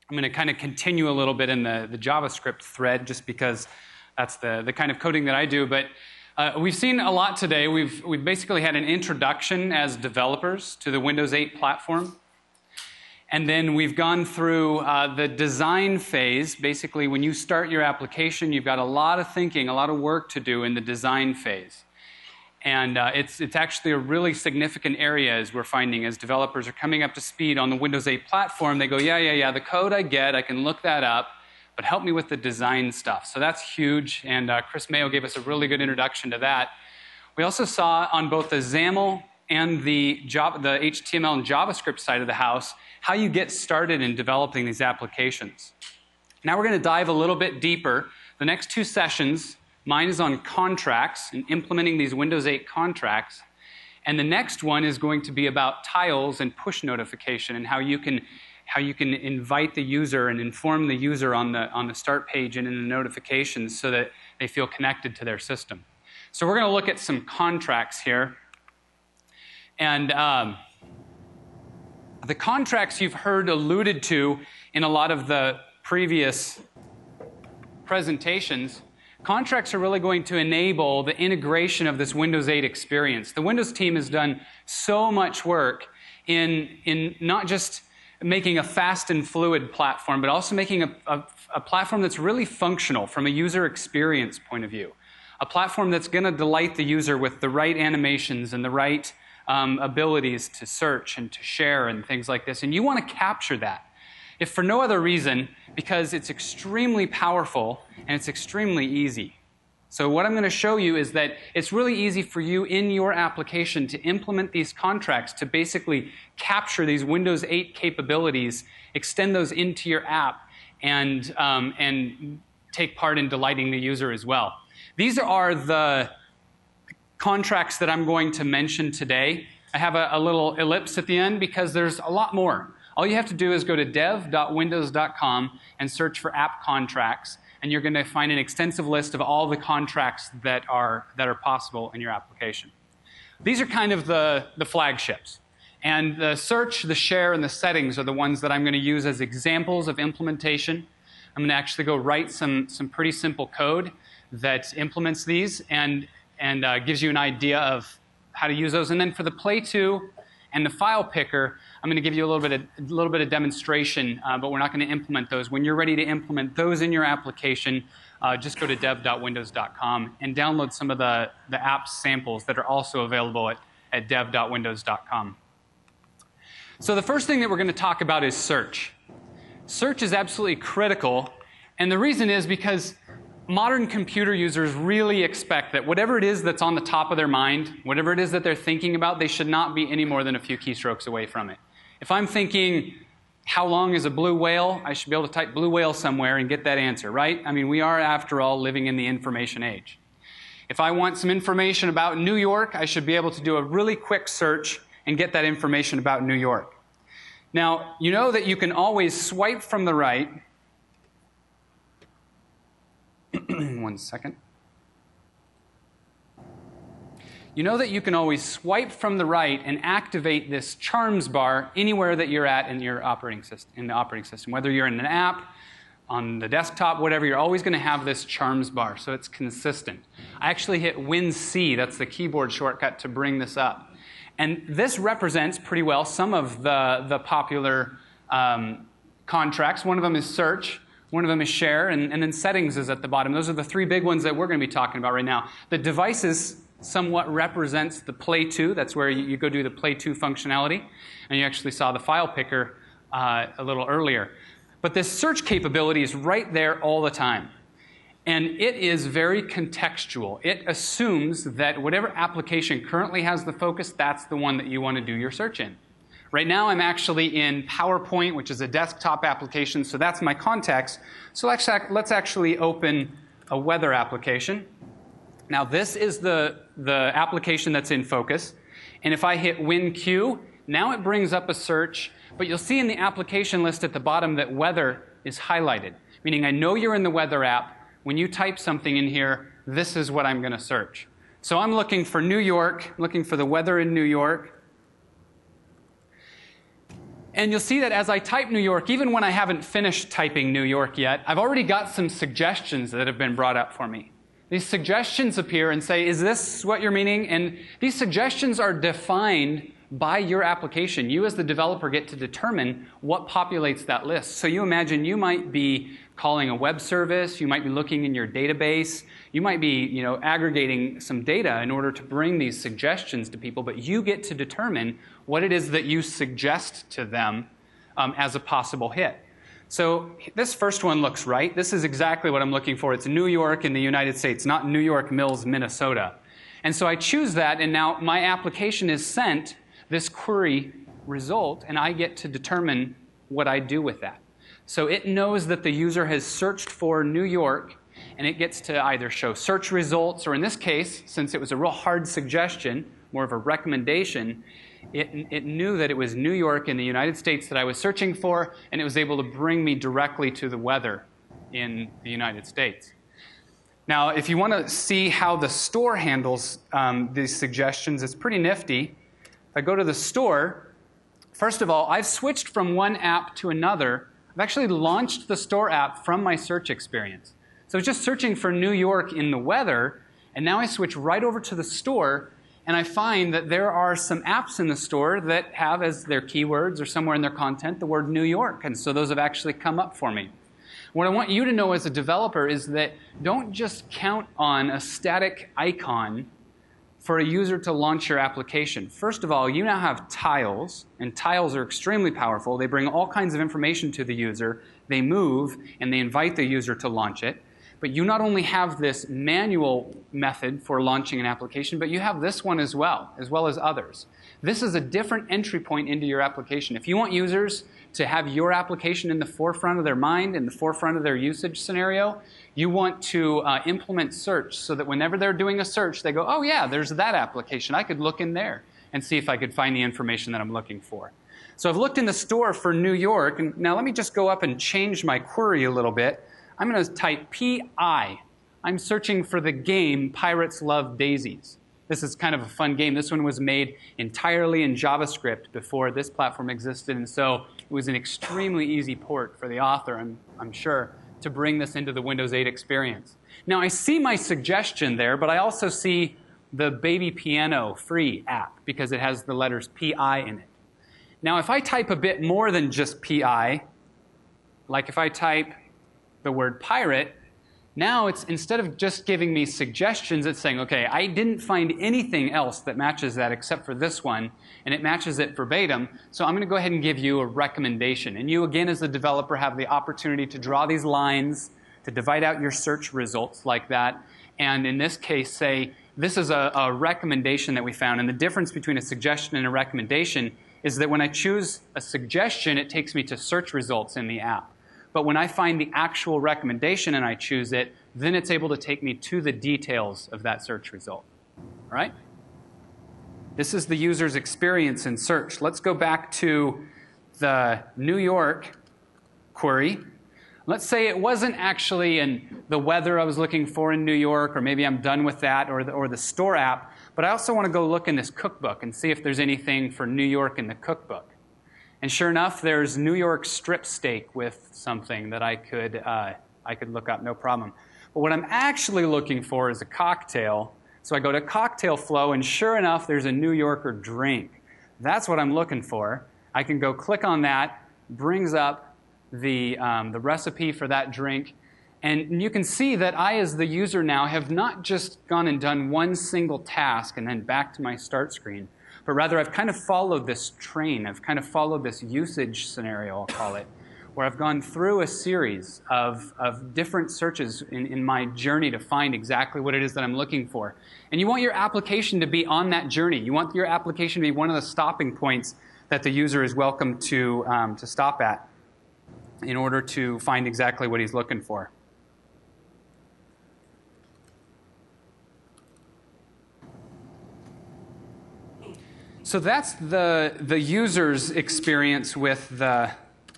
I'm going to kind of continue a little bit in the JavaScript thread just because that's the kind of coding that I do. But we've seen a lot today. We've basically had an introduction as developers to the Windows 8 platform. And then we've gone through the design phase. Basically, when you start your application, you've got a lot of thinking, a lot of work to do in the design phase. And it's actually a really significant area, as we're finding, as developers are coming up to speed on the Windows 8 platform. They go, yeah, the code I get, I can look that up, but help me with the design stuff. So that's huge, and Chris Mayo gave us a really good introduction to that. We also saw on both the XAML and the HTML and JavaScript side of the house how you get started in developing these applications. Now we're going to dive a little bit deeper. The next two sessions, mine is on contracts and implementing these Windows 8 contracts. And the next one is going to be about tiles and push notification and how you can invite the user and inform the user on the start page and in the notifications so that they feel connected to their system. So we're going to look at some contracts here. And the contracts you've heard alluded to in a lot of the previous presentations. Contracts are really going to enable the integration of this Windows 8 experience. The Windows team has done so much work in not just making a fast and fluid platform, but also making a platform that's really functional from a user experience point of view. A platform that's going to delight the user with the right animations and the right abilities to search and to share and things like this. And you want to capture that. If for no other reason, because it's extremely powerful and it's extremely easy. So what I'm going to show you is that it's really easy for you in your application to implement these contracts to basically capture these Windows 8 capabilities, extend those into your app, and take part in delighting the user as well. These are the contracts that I'm going to mention today. I have a little ellipse at the end because there's a lot more. All you have to do is go to dev.windows.com and search for app contracts, and you're going to find an extensive list of all the contracts that are possible in your application. These are kind of the flagships. And the search, the share, and the settings are the ones that I'm going to use as examples of implementation. I'm going to actually go write some pretty simple code that implements these and gives you an idea of how to use those. And then for the Play To and the file picker, I'm going to give you a little bit of demonstration, but we're not going to implement those. When you're ready to implement those in your application, just go to dev.windows.com and download some of the app samples that are also available at dev.windows.com. So the first thing that we're going to talk about is search. Search is absolutely critical, and the reason is because modern computer users really expect that whatever it is that's on the top of their mind, whatever it is that they're thinking about, they should not be any more than a few keystrokes away from it. If I'm thinking, how long is a blue whale, I should be able to type blue whale somewhere and get that answer, right? I mean, we are, after all, living in the information age. If I want some information about New York, I should be able to do a really quick search and get that information about New York. Now, you know that you can always swipe from the right. One second. You know that you can always swipe from the right and activate this charms bar anywhere that you're at in your operating system. Whether you're in an app, on the desktop, whatever, you're always going to have this charms bar, so it's consistent. I actually hit Win-C, that's the keyboard shortcut to bring this up. And this represents pretty well some of the popular contracts. One of them is search. One of them is share, and then settings is at the bottom. Those are the three big ones that we're going to be talking about right now. The devices somewhat represents the Play To. That's where you go do the Play To functionality. And you actually saw the file picker a little earlier. But this search capability is right there all the time. And it is very contextual. It assumes that whatever application currently has the focus, that's the one that you want to do your search in. Right now, I'm actually in PowerPoint, which is a desktop application, so that's my context. So let's actually open a weather application. Now, this is the application that's in focus. And if I hit WinQ, now it brings up a search. But you'll see in the application list at the bottom that weather is highlighted, meaning I know you're in the weather app. When you type something in here, this is what I'm going to search. So I'm looking for New York, looking for the weather in New York. And you'll see that as I type New York, even when I haven't finished typing New York yet, I've already got some suggestions that have been brought up for me. These suggestions appear and say, is this what you're meaning? And these suggestions are defined by your application. You as the developer get to determine what populates that list. So you imagine you might be calling a web service, you might be looking in your database, you might be aggregating some data in order to bring these suggestions to people, but you get to determine what it is that you suggest to them as a possible hit. So this first one looks right. This is exactly what I'm looking for. It's New York in the United States, not New York Mills, Minnesota. And so I choose that, and now my application is sent this query result, and I get to determine what I do with that. So it knows that the user has searched for New York, and it gets to either show search results, or in this case, since it was a real hard suggestion, more of a recommendation, it knew that it was New York in the United States that I was searching for, and it was able to bring me directly to the weather in the United States. Now, if you want to see how the store handles these suggestions, it's pretty nifty. If I go to the store, first of all, I've switched from one app to another. I've actually launched the store app from my search experience. So I was just searching for New York in the weather, and now I switch right over to the store, and I find that there are some apps in the store that have as their keywords or somewhere in their content the word New York, and so those have actually come up for me. What I want you to know as a developer is that don't just count on a static icon for a user to launch your application. First of all, you now have tiles, and tiles are extremely powerful. They bring all kinds of information to the user. They move, and they invite the user to launch it. But you not only have this manual method for launching an application, but you have this one as well as others. This is a different entry point into your application. If you want users to have your application in the forefront of their mind, in the forefront of their usage scenario, you want to implement search so that whenever they're doing a search, they go, oh yeah, there's that application. I could look in there and see if I could find the information that I'm looking for. So I've looked in the store for New York, and now let me just go up and change my query a little bit. I'm going to type PI. I'm searching for the game Pirates Love Daisies. This is kind of a fun game. This one was made entirely in JavaScript before this platform existed, and so it was an extremely easy port for the author, I'm sure, to bring this into the Windows 8 experience. Now, I see my suggestion there, but I also see the Baby Piano free app because it has the letters PI in it. Now, if I type a bit more than just PI, like if I type the word pirate, now it's, instead of just giving me suggestions, it's saying, okay, I didn't find anything else that matches that except for this one, and it matches it verbatim, so I'm going to go ahead and give you a recommendation. And you, again, as the developer, have the opportunity to draw these lines, to divide out your search results like that, and in this case say, this is a recommendation that we found, and the difference between a suggestion and a recommendation is that when I choose a suggestion, it takes me to search results in the app. But when I find the actual recommendation and I choose it, then it's able to take me to the details of that search result. All right? This is the user's experience in search. Let's go back to the New York query. Let's say it wasn't actually in the weather I was looking for in New York, or maybe I'm done with that, or the store app, but I also want to go look in this cookbook and see if there's anything for New York in the cookbook. And sure enough, there's New York strip steak with something that I could look up, no problem. But what I'm actually looking for is a cocktail. So I go to cocktail flow, and sure enough, there's a New Yorker drink. That's what I'm looking for. I can go click on that, brings up the recipe for that drink. And you can see that I, as the user now, have not just gone and done one single task and then back to my start screen, but rather I've kind of followed this train. I've kind of followed this usage scenario, I'll call it, where I've gone through a series of different searches in my journey to find exactly what it is that I'm looking for. And you want your application to be on that journey. You want your application to be one of the stopping points that the user is welcome to stop at in order to find exactly what he's looking for. So that's the user's experience with the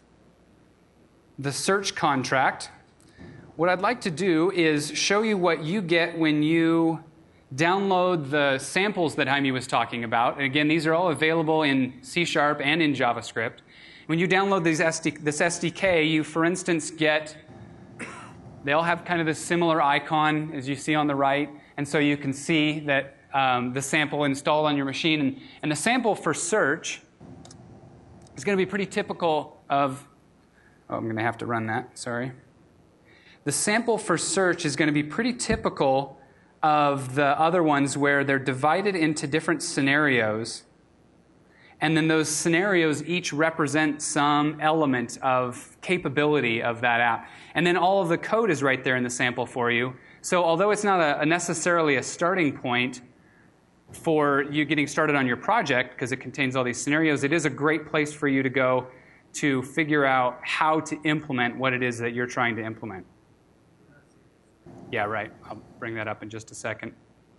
search contract. What I'd like to do is show you what you get when you download the samples that Jaime was talking about. And again, these are all available in C# and in JavaScript. When you download this SDK, you, for instance, they all have kind of this similar icon as you see on the right, and so you can see that the sample installed on your machine. And the sample for search is going to be pretty typical of, I'm going to have to run that, sorry. The sample for search is going to be pretty typical of the other ones where they're divided into different scenarios, and then those scenarios each represent some element of capability of that app. And then all of the code is right there in the sample for you. So although it's not necessarily a starting point for you getting started on your project, because it contains all these scenarios, it is a great place for you to go to figure out how to implement what it is that you're trying to implement. Yeah, right. I'll bring that up in just a second.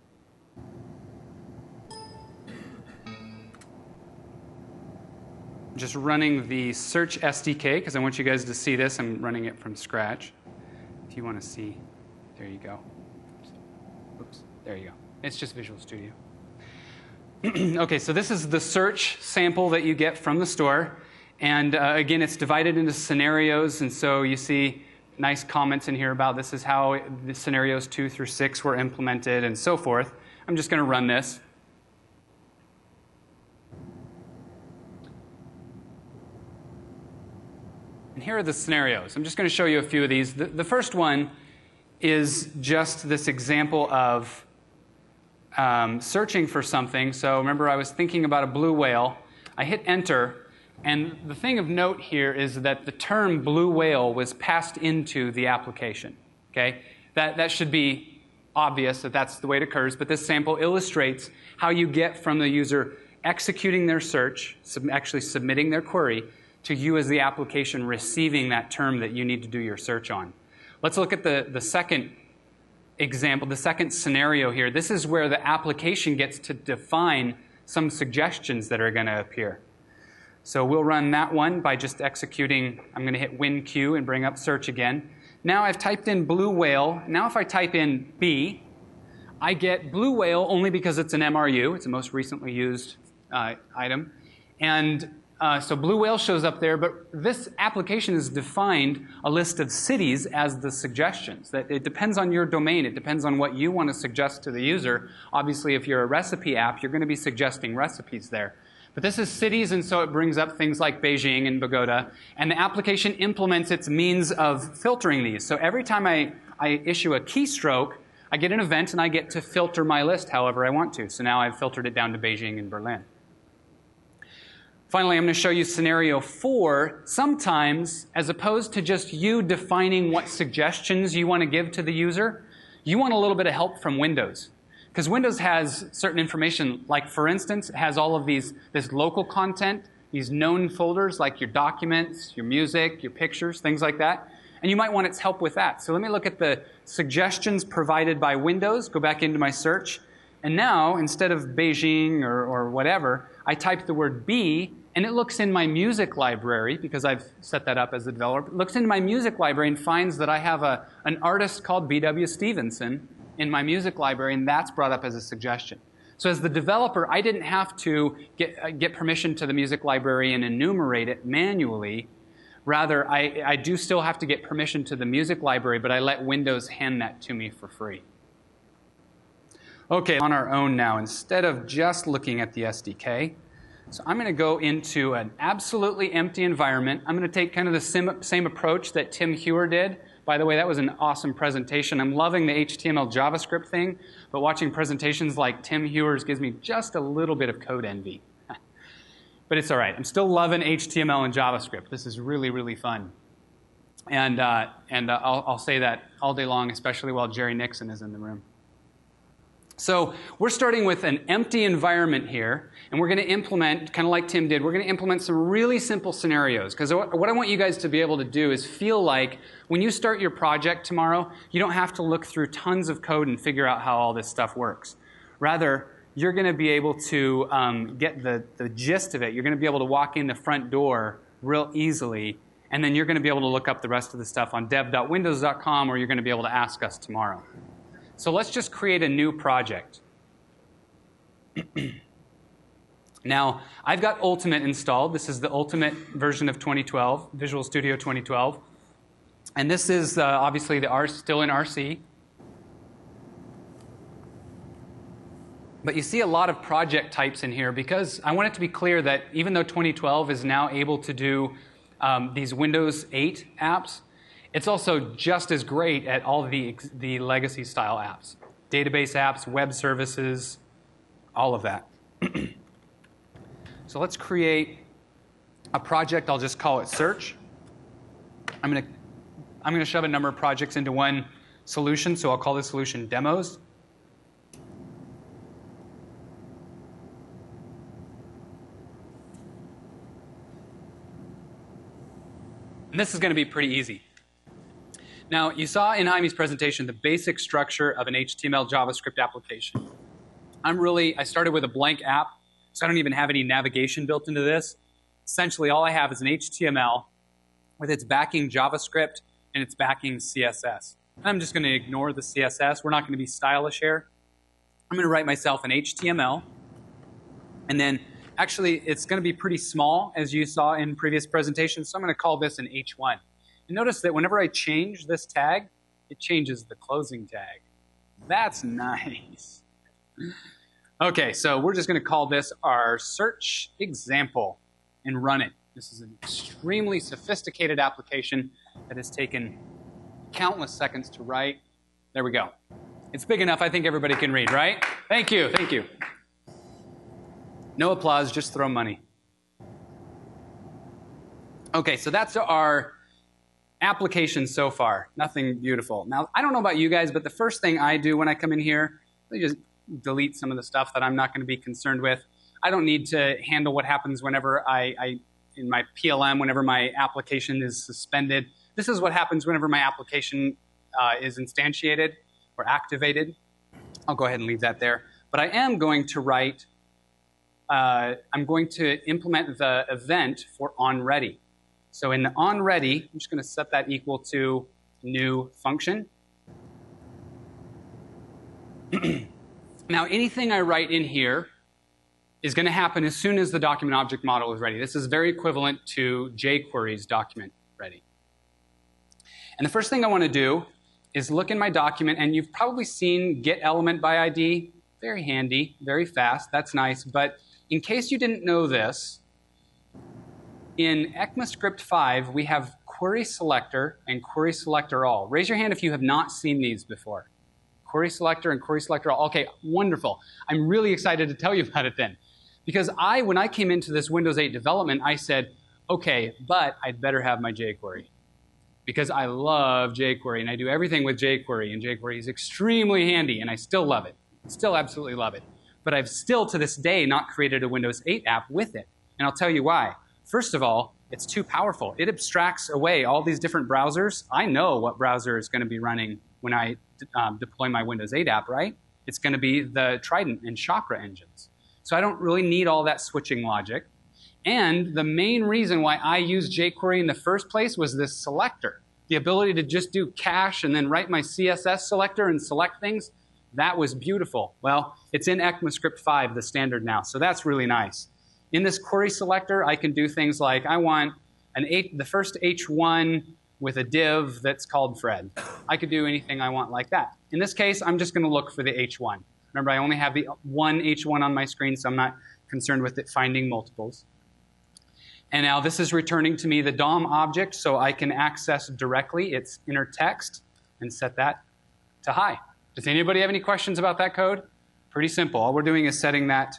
Just running the Search SDK, because I want you guys to see this. I'm running it from scratch. If you want to see, there you go. Oops, there you go. It's just Visual Studio. Okay, so this is the search sample that you get from the store. And again, it's divided into scenarios, and so you see nice comments in here about this is how the scenarios 2 through 6 were implemented and so forth. I'm just going to run this. And here are the scenarios. I'm just going to show you a few of these. The first one is just this example of searching for something. So remember, I was thinking about a blue whale. I hit enter. And the thing of note here is that the term blue whale was passed into the application. Okay? That should be obvious that that's the way it occurs, but this sample illustrates how you get from the user executing their search, actually submitting their query, to you as the application receiving that term that you need to do your search on. Let's look at the second example, the second scenario here. This is where the application gets to define some suggestions that are going to appear. So we'll run that one by just executing. I'm going to hit WinQ and bring up search again. Now I've typed in blue whale. Now if I type in B, I get blue whale only because it's an MRU. It's the most recently used item. And so blue whale shows up there, but this application has defined a list of cities as the suggestions. That it depends on your domain. It depends on what you want to suggest to the user. Obviously, if you're a recipe app, you're going to be suggesting recipes there. But this is cities, and so it brings up things like Beijing and Bogota. And the application implements its means of filtering these. So every time I issue a keystroke, I get an event, and I get to filter my list however I want to. So now I've filtered it down to Beijing and Berlin. Finally, I'm going to show you scenario 4. Sometimes, as opposed to just you defining what suggestions you want to give to the user, you want a little bit of help from Windows. Because Windows has certain information, like for instance, it has all of this local content, these known folders like your documents, your music, your pictures, things like that. And you might want its help with that. So let me look at the suggestions provided by Windows, go back into my search. And now, instead of Beijing or whatever, I type the word B, and it looks in my music library, because I've set that up as a developer. It looks into my music library and finds that I have an artist called B.W. Stevenson in my music library, and that's brought up as a suggestion. So as the developer, I didn't have to get permission to the music library and enumerate it manually. Rather, I do still have to get permission to the music library, but I let Windows hand that to me for free. Okay, on our own now, instead of just looking at the SDK, so I'm going to go into an absolutely empty environment. I'm going to take kind of the same approach that Tim Hewer did. By the way, that was an awesome presentation. I'm loving the HTML JavaScript thing, but watching presentations like Tim Hewer's gives me just a little bit of code envy. But it's all right. I'm still loving HTML and JavaScript. This is really, really fun. And I'll say that all day long, especially while Jerry Nixon is in the room. So we're starting with an empty environment here, and we're going to implement, kind of like Tim did, we're going to implement some really simple scenarios. Because what I want you guys to be able to do is feel like when you start your project tomorrow, you don't have to look through tons of code and figure out how all this stuff works. Rather, you're going to be able to get the gist of it. You're going to be able to walk in the front door real easily, and then you're going to be able to look up the rest of the stuff on dev.windows.com, or you're going to be able to ask us tomorrow. So let's just create a new project. Now, I've got Ultimate installed. This is the Ultimate version of 2012, Visual Studio 2012. And this is obviously still in RC. But you see a lot of project types in here because I want it to be clear that even though 2012 is now able to do these Windows 8 apps, it's also just as great at all the legacy style apps. Database apps, web services, all of that. So let's create a project. I'll just call it Search. I'm going to shove a number of projects into one solution, so I'll call this solution Demos. And this is going to be pretty easy. Now, you saw in Jaime's presentation the basic structure of an HTML JavaScript application. I started with a blank app, so I don't even have any navigation built into this. Essentially, all I have is an HTML with its backing JavaScript and its backing CSS. And I'm just going to ignore the CSS. We're not going to be stylish here. I'm going to write myself an HTML, and then actually, it's going to be pretty small, as you saw in previous presentations, so I'm going to call this an H1. And notice that whenever I change this tag, it changes the closing tag. That's nice. Okay, so we're just going to call this our search example and run it. This is an extremely sophisticated application that has taken countless seconds to write. There we go. It's big enough I think everybody can read, right? Thank you, thank you. No applause, just throw money. Okay, so that's our application so far. Nothing beautiful. Now, I don't know about you guys, but the first thing I do when I come in here, I just delete some of the stuff that I'm not going to be concerned with. I don't need to handle what happens whenever in my PLM, whenever my application is suspended. This is what happens whenever my application is instantiated or activated. I'll go ahead and leave that there. But I am going to write I'm going to implement the event for onReady. So in the onReady, I'm just going to set that equal to new function. Now, anything I write in here is going to happen as soon as the document object model is ready. This is very equivalent to jQuery's document ready. And the first thing I want to do is look in my document, and you've probably seen get element by ID. Very handy, very fast. That's nice. But in case you didn't know this, in ECMAScript 5, we have query selector and query selector all. Raise your hand if you have not seen these before. Query selector and query selector all. Okay, wonderful. I'm really excited to tell you about it then. Because when I came into this Windows 8 development, I said, okay, but I'd better have my jQuery. Because I love jQuery, and I do everything with jQuery, and jQuery is extremely handy, and I still love it. Still absolutely love it. But I've still, to this day, not created a Windows 8 app with it. And I'll tell you why. First of all, it's too powerful. It abstracts away all these different browsers. I know what browser is going to be running when I deploy my Windows 8 app, right? It's going to be the Trident and Chakra engines. So I don't really need all that switching logic. And the main reason why I used jQuery in the first place was this selector. The ability to just do cache and then write my CSS selector and select things, that was beautiful. Well, it's in ECMAScript 5, the standard now, so that's really nice. In this query selector, I can do things like I want the first H1 with a div that's called Fred. I could do anything I want like that. In this case, I'm just going to look for the H1. Remember, I only have the one H1 on my screen, so I'm not concerned with it finding multiples. And now this is returning to me the DOM object, so I can access directly its inner text and set that to high. Does anybody have any questions about that code? Pretty simple. All we're doing is setting that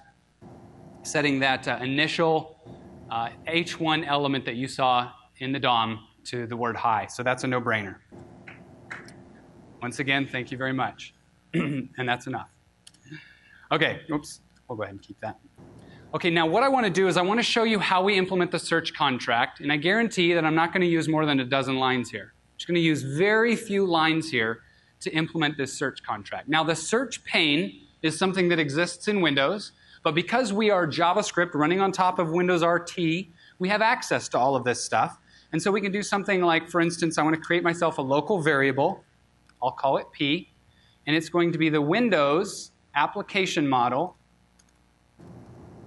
initial H1 element that you saw in the DOM to the word high. So that's a no-brainer. Once again, thank you very much. And that's enough. Okay, oops, we'll go ahead and keep that. Okay, now what I want to do is I want to show you how we implement the search contract, and I guarantee that I'm not going to use more than a dozen lines here. I'm just going to use very few lines here to implement this search contract. Now, the search pane is something that exists in Windows, but because we are JavaScript running on top of Windows RT, we have access to all of this stuff. And so we can do something like, for instance, I want to create myself a local variable. I'll call it P, and it's going to be the Windows application model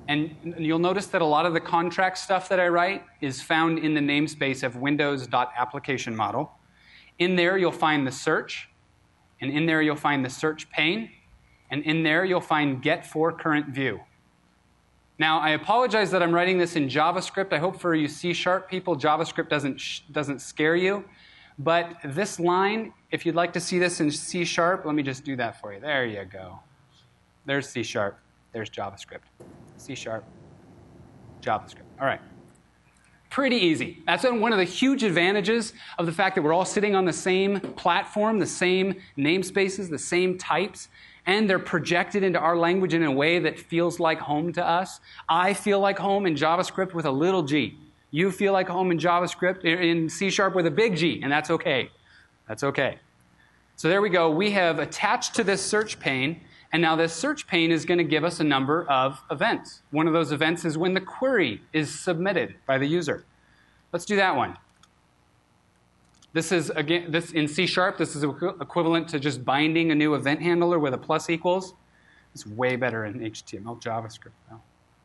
And you'll notice that a lot of the contract stuff that I write is found in the namespace of windows.applicationModel. In there, you'll find the search, and in there, you'll find the search pane, and in there, you'll find get for current view. Now, I apologize that I'm writing this in JavaScript. I hope for you C# people, JavaScript doesn't scare you. But this line, if you'd like to see this in C#, let me just do that for you. There you go. There's C#. There's JavaScript. C#, JavaScript. All right. Pretty easy. That's one of the huge advantages of the fact that we're all sitting on the same platform, the same namespaces, the same types, and they're projected into our language in a way that feels like home to us. I feel like home in JavaScript with a little g. You feel like home in JavaScript, in C# with a big G, and that's okay. That's okay. So there we go. We have attached to this search pane, and now this search pane is going to give us a number of events. One of those events is when the query is submitted by the user. Let's do that one. This is, again, this in C#, this is equivalent to just binding a new event handler with a plus equals. It's way better in HTML, JavaScript, though.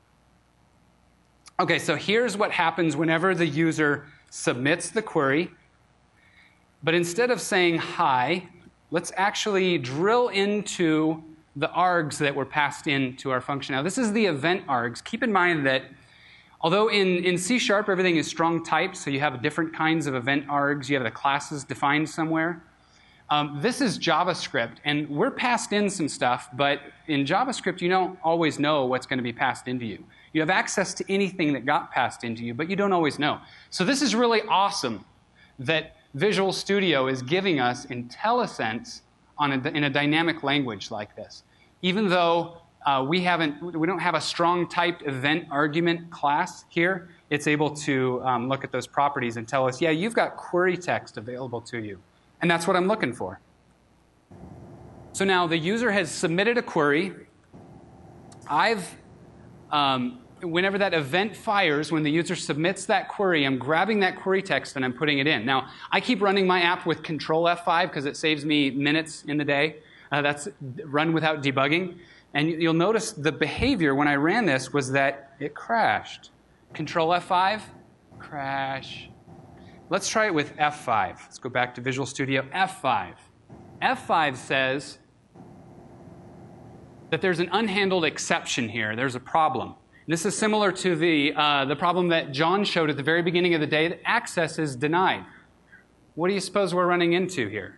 Okay, so here's what happens whenever the user submits the query. But instead of saying hi, let's actually drill into the args that were passed into our function. Now, this is the event args. Keep in mind that although in C# everything is strong typed, so you have different kinds of event args, you have the classes defined somewhere. This is JavaScript, and we're passed in some stuff, but in JavaScript you don't always know what's going to be passed into you. You have access to anything that got passed into you, but you don't always know. So this is really awesome that Visual Studio is giving us IntelliSense in a dynamic language like this. Even though we don't have a strong typed event argument class here, it's able to look at those properties and tell us, yeah, you've got query text available to you. And that's what I'm looking for. So now the user has submitted a query. Whenever that event fires, when the user submits that query, I'm grabbing that query text and I'm putting it in. Now, I keep running my app with Control F5 because it saves me minutes in the day. That's run without debugging. And you'll notice the behavior when I ran this was that it crashed. Control F5, crash. Let's try it with F5. Let's go back to Visual Studio. F5. F5 says that there's an unhandled exception here. There's a problem. This is similar to the problem that John showed at the very beginning of the day, that access is denied. What do you suppose we're running into here?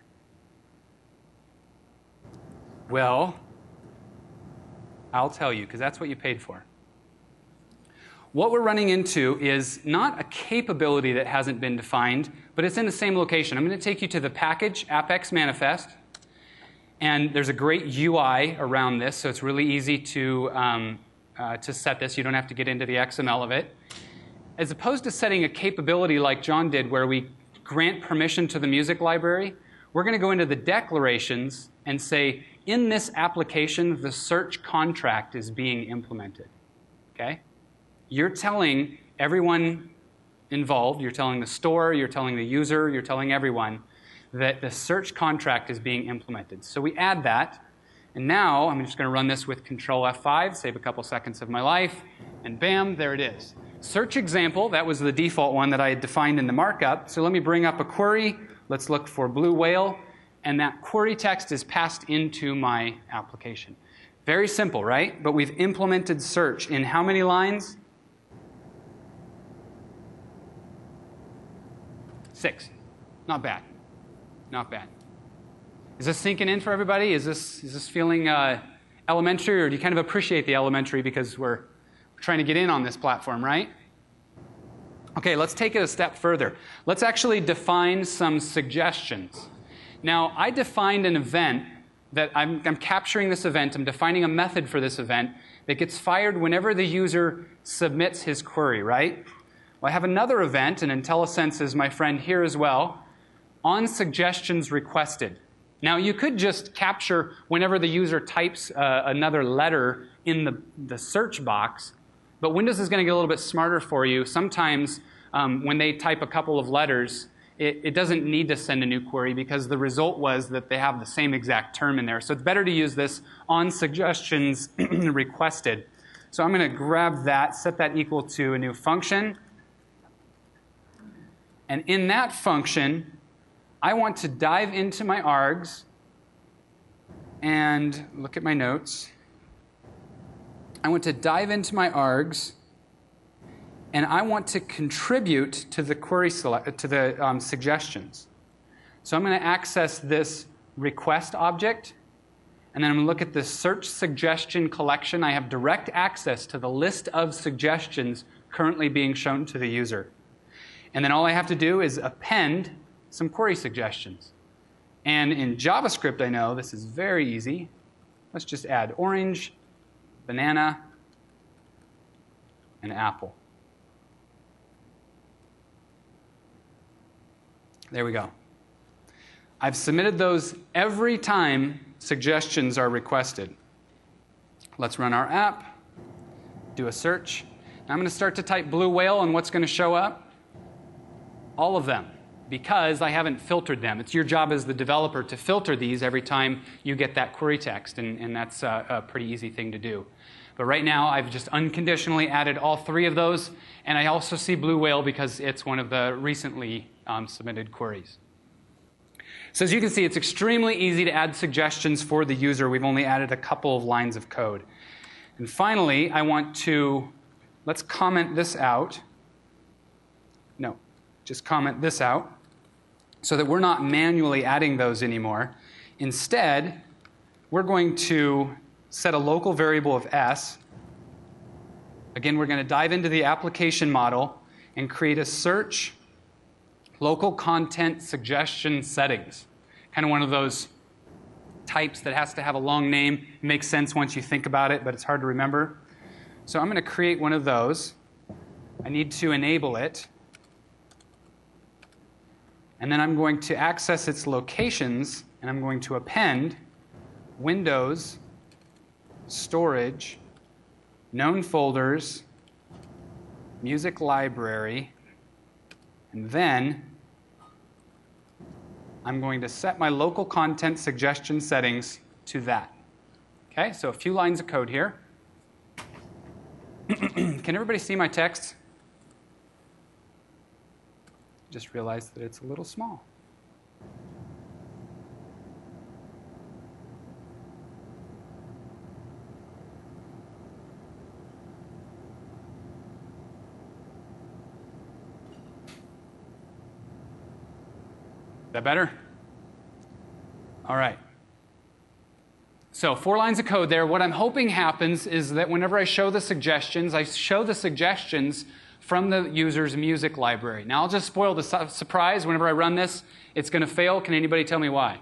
Well, I'll tell you, because that's what you paid for. What we're running into is not a capability that hasn't been defined, but it's in the same location. I'm going to take you to the package, AppX Manifest, and there's a great UI around this, so it's really easy to set this. You don't have to get into the XML of it. As opposed to setting a capability like John did where we grant permission to the music library, we're going to go into the declarations and say, in this application, the search contract is being implemented. Okay? You're telling everyone involved, you're telling the store, you're telling the user, you're telling everyone that the search contract is being implemented. So we add that. And now I'm just going to run this with Control F5, save a couple seconds of my life, and bam, there it is. Search example, that was the default one that I had defined in the markup. So let me bring up a query. Let's look for blue whale. And that query text is passed into my application. Very simple, right? But we've implemented search in how many lines? 6. Not bad. Not bad. Is this sinking in for everybody? Is this feeling elementary, or do you kind of appreciate the elementary because we're trying to get in on this platform, right? Okay, let's take it a step further. Let's actually define some suggestions. Now, I defined an event that I'm capturing this event. I'm defining a method for this event that gets fired whenever the user submits his query, right? Well, I have another event, and IntelliSense is my friend here as well, on suggestions requested. Now, you could just capture whenever the user types another letter in the search box, but Windows is going to get a little bit smarter for you. Sometimes when they type a couple of letters, it doesn't need to send a new query because the result was that they have the same exact term in there. So it's better to use this on suggestions requested. So I'm going to grab that, set that equal to a new function. And in that function, I want to dive into my args and look at my notes. I want to dive into my args, and I want to contribute to the query suggestions. So I'm going to access this request object, and then I'm going to look at the search suggestion collection. I have direct access to the list of suggestions currently being shown to the user. And then all I have to do is append some query suggestions. And in JavaScript, I know this is very easy. Let's just add orange, banana, and apple. There we go. I've submitted those every time suggestions are requested. Let's run our app, do a search. Now I'm going to start to type blue whale, and what's going to show up? All of them, because I haven't filtered them. It's your job as the developer to filter these every time you get that query text, and that's a pretty easy thing to do. But right now, I've just unconditionally added all 3 of those, and I also see blue whale because it's one of the recently submitted queries. So as you can see, it's extremely easy to add suggestions for the user. We've only added a couple of lines of code. And finally, I want to, let's comment this out. No, just comment this out so that we're not manually adding those anymore. Instead, we're going to set a local variable of s. Again, we're going to dive into the application model and create a search local content suggestion settings. Kind of one of those types that has to have a long name. It makes sense once you think about it, but it's hard to remember. So I'm going to create one of those. I need to enable it. And then I'm going to access its locations, and I'm going to append Windows, storage, known folders, music library, and then I'm going to set my local content suggestion settings to that. Okay, so a few lines of code here. Can everybody see my text? Just realized that it's a little small. Is that better? All right. So 4 lines of code there. What I'm hoping happens is that whenever I show the suggestions, I show the suggestions from the user's music library. Now I'll just spoil the surprise. Whenever I run this, it's going to fail. Can anybody tell me why?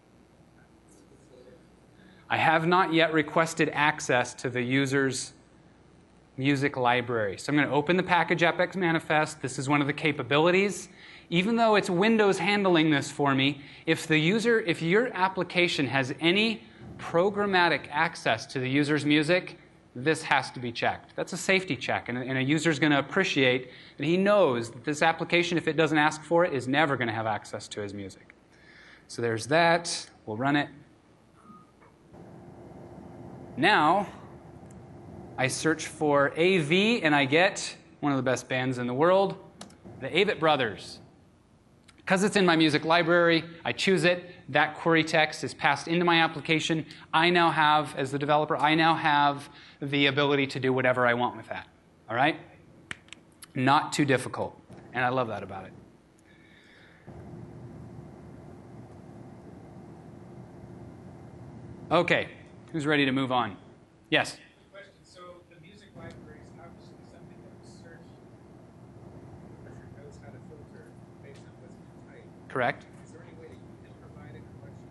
I have not yet requested access to the user's music library. So I'm going to open the package app manifest. This is one of the capabilities. Even though it's Windows handling this for me, if your application has any programmatic access to the user's music, this has to be checked. That's a safety check, and a user's going to appreciate that he knows that this application, if it doesn't ask for it, is never going to have access to his music. So there's that. We'll run it. Now, I search for AV, and I get one of the best bands in the world, the Avett Brothers. Because it's in my music library, I choose it. That query text is passed into my application. I now have, as the developer, I now have the ability to do whatever I want with that. All right? Not too difficult. And I love that about it. Okay. Who's ready to move on? Yes? Question. So the music library is obviously something that was searched. It knows how to filter based on what's been typed. Correct. Is there any way that you can provide a collection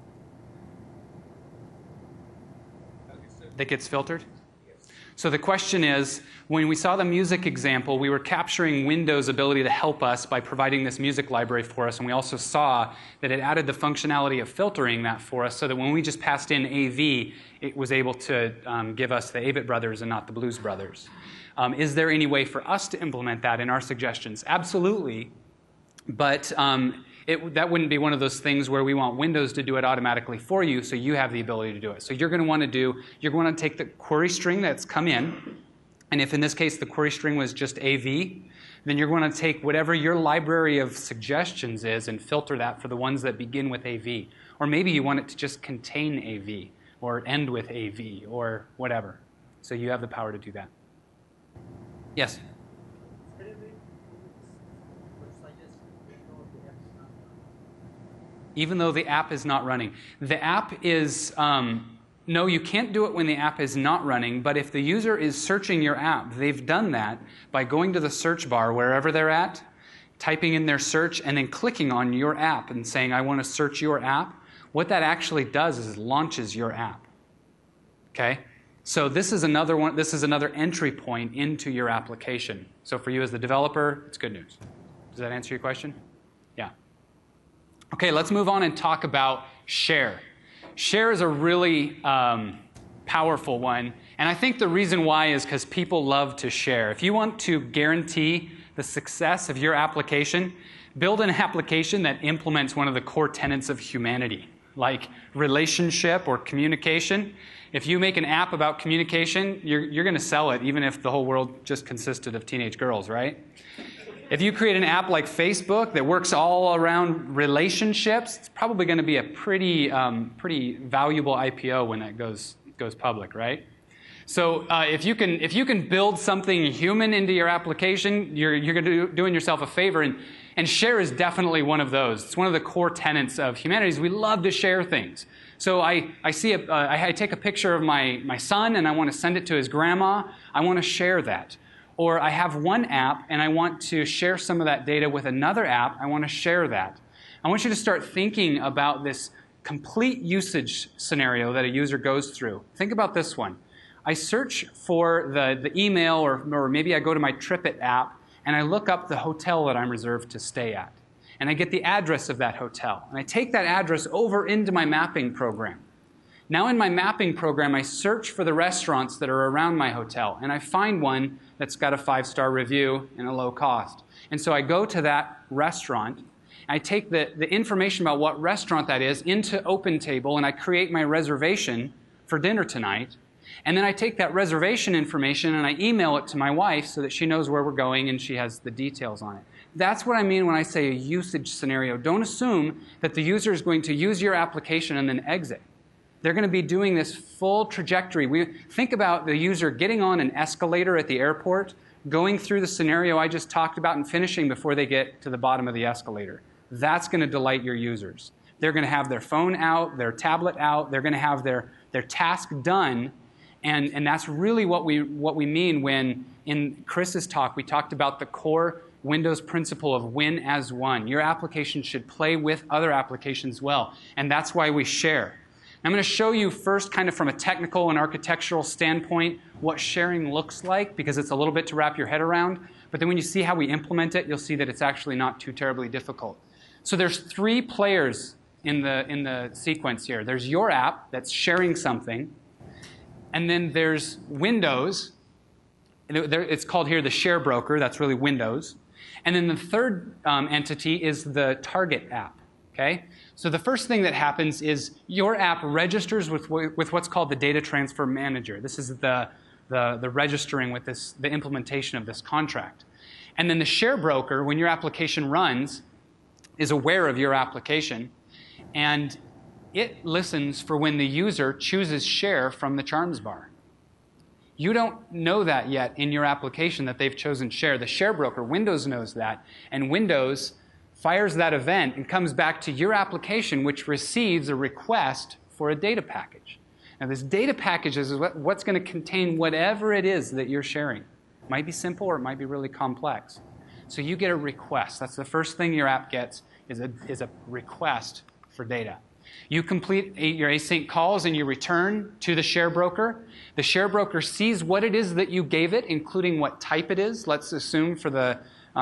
that gets filtered? Yes. So the question is, when we saw the music example, we were capturing Windows' ability to help us by providing this music library for us, and we also saw that it added the functionality of filtering that for us so that when we just passed in AV, it was able to give us the Avett Brothers and not the Blues Brothers. Is there any way for us to implement that in our suggestions? Absolutely. But that wouldn't be one of those things where we want Windows to do it automatically for you, so you have the ability to do it. So you're going to take the query string that's come in, and if in this case the query string was just AV, then you're going to take whatever your library of suggestions is and filter that for the ones that begin with AV. Or maybe you want it to just contain AV, or end with AV, or whatever. So you have the power to do that. Yes? Even though the app is not running. The app is, no, you can't do it when the app is not running, but if the user is searching your app, they've done that by going to the search bar wherever they're at, typing in their search, and then clicking on your app and saying, I want to search your app. What that actually does is it launches your app. Okay? So this is another one. This is another entry point into your application. So for you as the developer, it's good news. Does that answer your question? Yeah. Okay, let's move on and talk about share. Share is a really powerful one, and I think the reason why is because people love to share. If you want to guarantee the success of your application, build an application that implements one of the core tenets of humanity, like relationship or communication. If you make an app about communication, you're going to sell it, even if the whole world just consisted of teenage girls, right? If you create an app like Facebook that works all around relationships, it's probably going to be a pretty valuable IPO when that goes public, right? So if you can build something human into your application, you're doing yourself a favor. And share is definitely one of those. It's one of the core tenets of humanity. We love to share things. So I take a picture of my son and I want to send it to his grandma. I want to share that. Or I have one app and I want to share some of that data with another app. I want to share that. I want you to start thinking about this complete usage scenario that a user goes through. Think about this one. I search for the email, or maybe I go to my TripIt app and I look up the hotel that I'm reserved to stay at. And I get the address of that hotel. And I take that address over into my mapping program. Now in my mapping program, I search for the restaurants that are around my hotel. And I find one that's got a 5-star review and a low cost. And so I go to that restaurant. I take the information about what restaurant that is into OpenTable, and I create my reservation for dinner tonight. And then I take that reservation information and I email it to my wife so that she knows where we're going and she has the details on it. That's what I mean when I say a usage scenario. Don't assume that the user is going to use your application and then exit. They're going to be doing this full trajectory. Think about the user getting on an escalator at the airport, going through the scenario I just talked about, and finishing before they get to the bottom of the escalator. That's going to delight your users. They're going to have their phone out, their tablet out. They're going to have their task done. And that's really what we mean when, in Chris's talk, we talked about the core Windows principle of win as one. Your application should play with other applications well. And that's why we share. I'm going to show you first, kind of from a technical and architectural standpoint, what sharing looks like, because it's a little bit to wrap your head around. But then when you see how we implement it, you'll see that it's actually not too terribly difficult. So there's 3 players in the sequence here. There's your app that's sharing something. And then there's Windows. It's called here the share broker. That's really Windows. And then the third entity is the target app. Okay? So the first thing that happens is your app registers with what's called the data transfer manager. This is the registering with the implementation of this contract. And then the share broker, when your application runs, is aware of your application. And it listens for when the user chooses share from the charms bar. You don't know that yet in your application that they've chosen share. The share broker, Windows, knows that. And Windows fires that event and comes back to your application, which receives a request for a data package. Now, this data package is what's going to contain whatever it is that you're sharing. It might be simple or it might be really complex. So you get a request. That's the first thing your app gets is a request for data. You complete your async calls and you return to the share broker. The share broker sees what it is that you gave it, including what type it is. Let's assume for the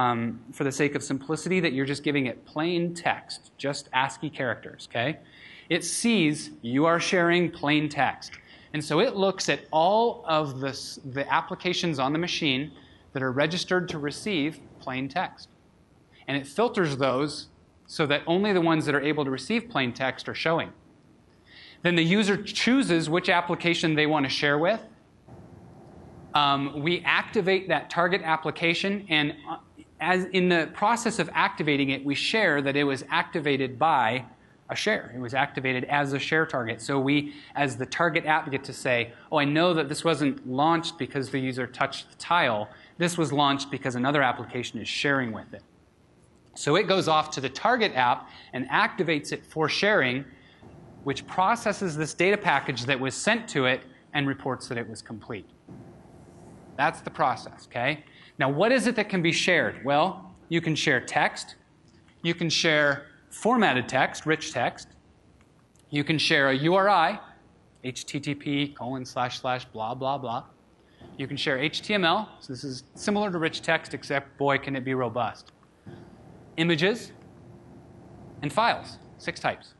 sake of simplicity that you're just giving it plain text, just ASCII characters, okay? It sees you are sharing plain text. And so it looks at all of the applications on the machine that are registered to receive plain text. And it filters those so that only the ones that are able to receive plain text are showing. Then the user chooses which application they want to share with. We activate that target application, and as in the process of activating it, we share that it was activated by a share. It was activated as a share target. So we, as the target app, get to say, oh, I know that this wasn't launched because the user touched the tile. This was launched because another application is sharing with it. So it goes off to the target app and activates it for sharing, which processes this data package that was sent to it and reports that it was complete. That's the process, okay? Now, what is it that can be shared? Well, you can share text. You can share formatted text, rich text. You can share a URI, http:// blah, blah, blah. You can share HTML. So this is similar to rich text, except, boy, can it be robust. Images and files, 6 types.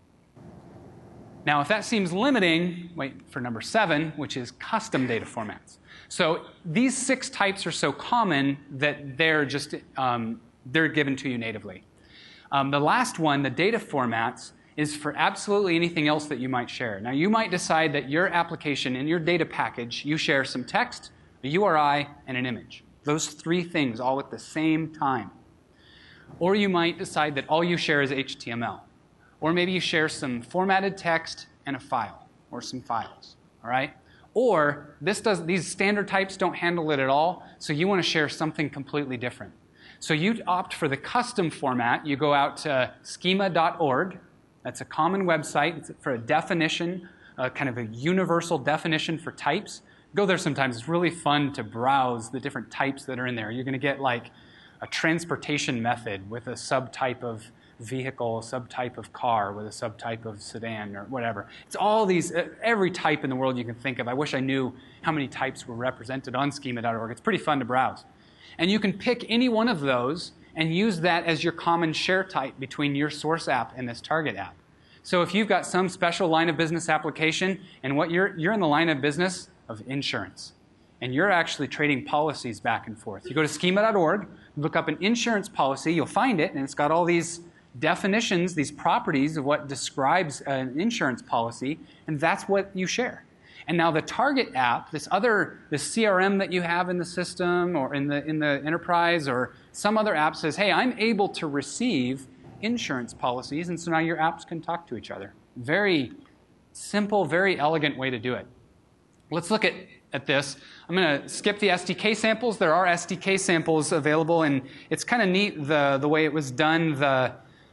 Now, if that seems limiting, wait for number 7, which is custom data formats. So these 6 types are so common that they're just they're given to you natively. The last one, the data formats, is for absolutely anything else that you might share. Now, you might decide that your application, in your data package, you share some text, a URI, and an image. Those 3 things all at the same time. Or you might decide that all you share is HTML. Or maybe you share some formatted text and a file, or some files, all right? Or these standard types don't handle it at all, so you want to share something completely different. So you opt for the custom format. You go out to schema.org. That's a common website. It's for a definition, kind of a universal definition for types. Go there sometimes. It's really fun to browse the different types that are in there. You're going to get like a transportation method with a subtype of vehicle, a subtype of car with a subtype of sedan or whatever. It's all these, every type in the world you can think of. I wish I knew how many types were represented on schema.org. It's pretty fun to browse. And you can pick any one of those and use that as your common share type between your source app and this target app. So if you've got some special line of business application and what you're in the line of business of insurance, and you're actually trading policies back and forth. You go to schema.org, look up an insurance policy, you'll find it, and it's got all these definitions, these properties of what describes an insurance policy, and that's what you share. And now the target app, the CRM that you have in the system or in the enterprise or some other app says, hey, I'm able to receive insurance policies, and so now your apps can talk to each other. Very simple, very elegant way to do it. Let's look at this. I'm going to skip the SDK samples. There are SDK samples available, and it's kind of neat the way it was done. The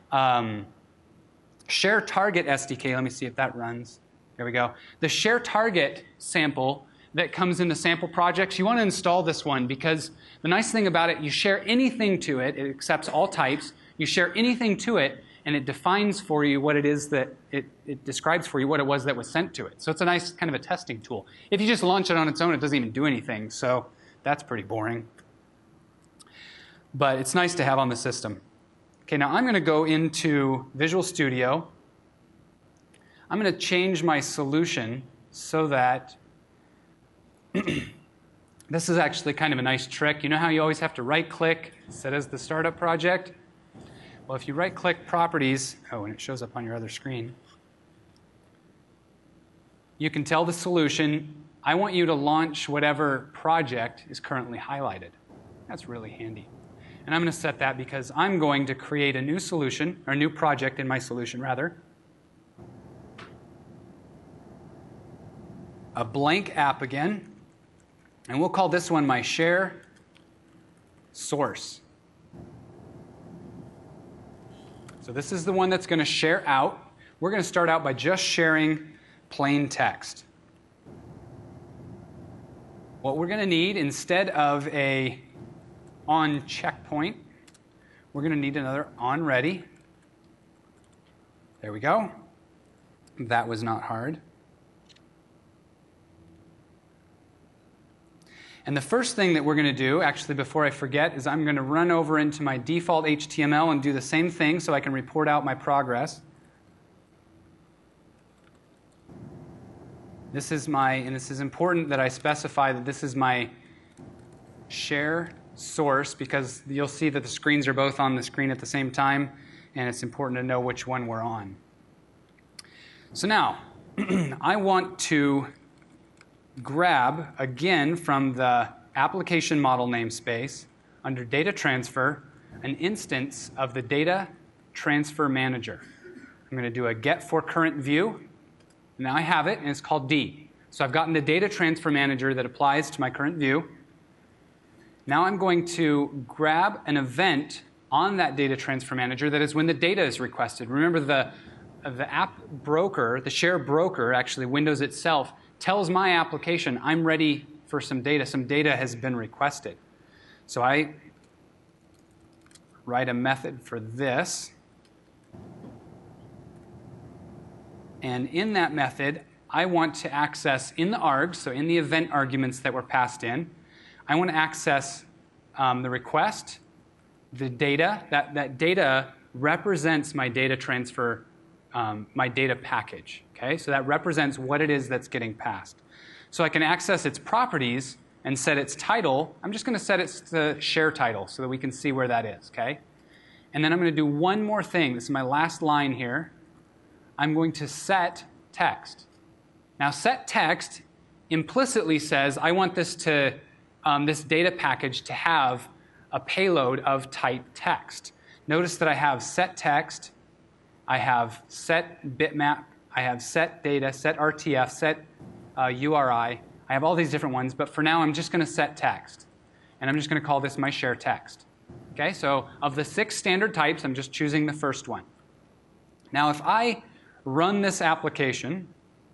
Share Target SDK, let me see if that runs. There we go. The Share Target sample that comes in the sample projects, you want to install this one because the nice thing about it, you share anything to it. It accepts all types. You share anything to it, and it defines for you what it is that it describes for you what it was that was sent to it. So it's a nice kind of a testing tool. If you just launch it on its own, it doesn't even do anything. So that's pretty boring. But it's nice to have on the system. Okay, now I'm going to go into Visual Studio. I'm going to change my solution so that this is actually kind of a nice trick. You know how you always have to right-click, set as the startup project? Well, if you right-click Properties, and it shows up on your other screen, you can tell the solution, I want you to launch whatever project is currently highlighted. That's really handy. And I'm going to set that because I'm going to create a new solution, or a new project in my solution, rather. A blank app again. And we'll call this one my Share Source. So this is the one that's going to share out. We're going to start out by just sharing plain text. What we're going to need, instead of a on checkpoint, we're going to need another on ready. There we go. That was not hard. And the first thing that we're going to do, actually before I forget, is I'm going to run over into my default HTML and do the same thing so I can report out my progress. This is and this is important that I specify that this is my share source because you'll see that the screens are both on the screen at the same time. and it's important to know which one we're on. So now, I want to grab, again, from the application model namespace, under data transfer, an instance of the data transfer manager. I'm going to do a get for current view. Now I have it, and it's called D. So I've gotten the data transfer manager that applies to my current view. Now I'm going to grab an event on that data transfer manager that is when the data is requested. Remember, the app broker, the share broker, actually Windows itself, tells my application I'm ready for some data. Some data has been requested. So I write a method for this. And in that method, I want to access in the args, so in the event arguments that were passed in, I want to access the request, the data. That data represents my data transfer, my data package. Okay? So that represents what it is that's getting passed. So I can access its properties and set its title. I'm just going to set it to share title so that we can see where that is. Okay? And then I'm going to do one more thing. This is my last line here. I'm going to set text. Now, set text implicitly says I want this to this data package to have a payload of type text. Notice that I have set text, I have set bitmap, I have set data, set RTF, set URI. I have all these different ones, but for now I'm just going to set text. And I'm just going to call this my share text. Okay, so of the 6 standard types, I'm just choosing the first one. Now, if I run this application,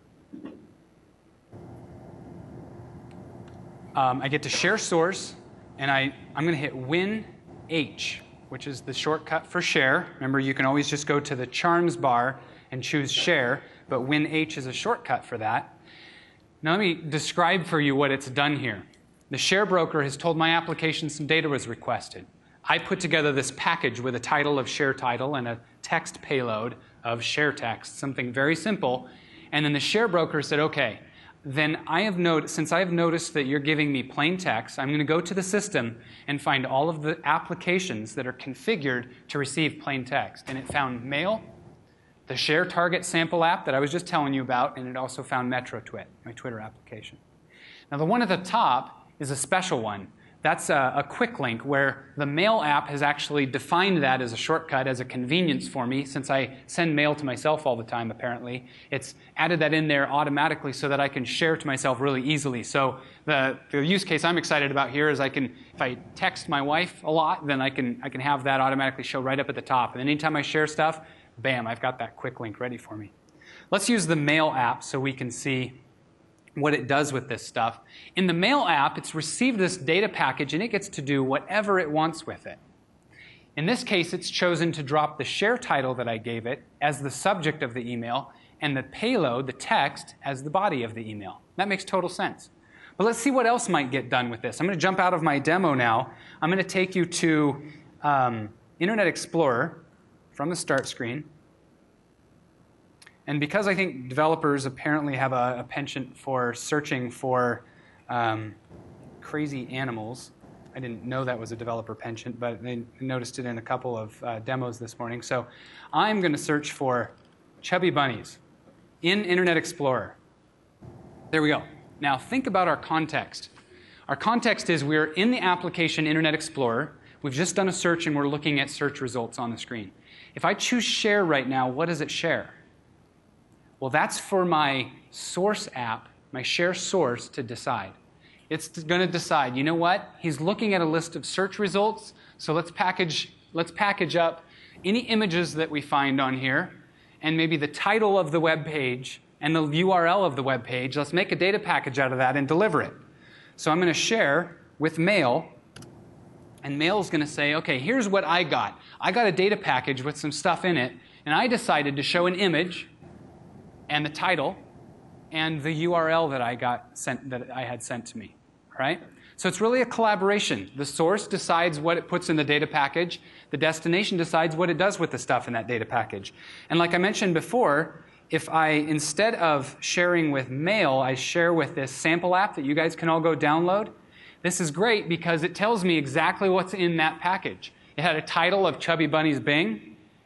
I get to share source, and I'm going to hit Win H, which is the shortcut for share. Remember, you can always just go to the charms bar and choose share, but Win H is a shortcut for that. Now let me describe for you what it's done here. The share broker has told my application some data was requested. I put together this package with a title of share title and a text payload of share text, something very simple. And then the share broker said, okay, then since I have noticed that you're giving me plain text, I'm going to go to the system and find all of the applications that are configured to receive plain text. And it found Mail, the Share Target sample app that I was just telling you about, and it also found MetroTwit, my Twitter application. Now the one at the top is a special one. That's a quick link where the Mail app has actually defined that as a shortcut, as a convenience for me. Since I send mail to myself all the time, apparently, it's added that in there automatically so that I can share to myself really easily. So the use case I'm excited about here is if I text my wife a lot, then I can have that automatically show right up at the top. And anytime I share stuff, bam, I've got that quick link ready for me. Let's use the Mail app so we can see what it does with this stuff. In the Mail app, it's received this data package, and it gets to do whatever it wants with it. In this case, it's chosen to drop the share title that I gave it as the subject of the email, and the payload, the text, as the body of the email. That makes total sense. But let's see what else might get done with this. I'm going to jump out of my demo now. I'm going to take you to Internet Explorer from the start screen. And because I think developers apparently have a penchant for searching for crazy animals, I didn't know that was a developer penchant, but I noticed it in a couple of demos this morning. So I'm going to search for chubby bunnies in Internet Explorer. There we go. Now think about our context. Our context is we're in the application Internet Explorer. We've just done a search, and we're looking at search results on the screen. If I choose share right now, what does it share? Well, that's for my source app, my share source, to decide. It's going to decide, you know what? He's looking at a list of search results, so let's package up any images that we find on here, and maybe the title of the web page and the URL of the web page. Let's make a data package out of that and deliver it. So I'm going to share with Mail, and Mail's going to say, okay, here's what I got. I got a data package with some stuff in it, and I decided to show an image and the title, and the URL that I had sent to me, right? So it's really a collaboration. The source decides what it puts in the data package. The destination decides what it does with the stuff in that data package. And like I mentioned before, if I, instead of sharing with Mail, I share with this sample app that you guys can all go download, this is great because it tells me exactly what's in that package. It had a title of Chubby Bunnies Bing,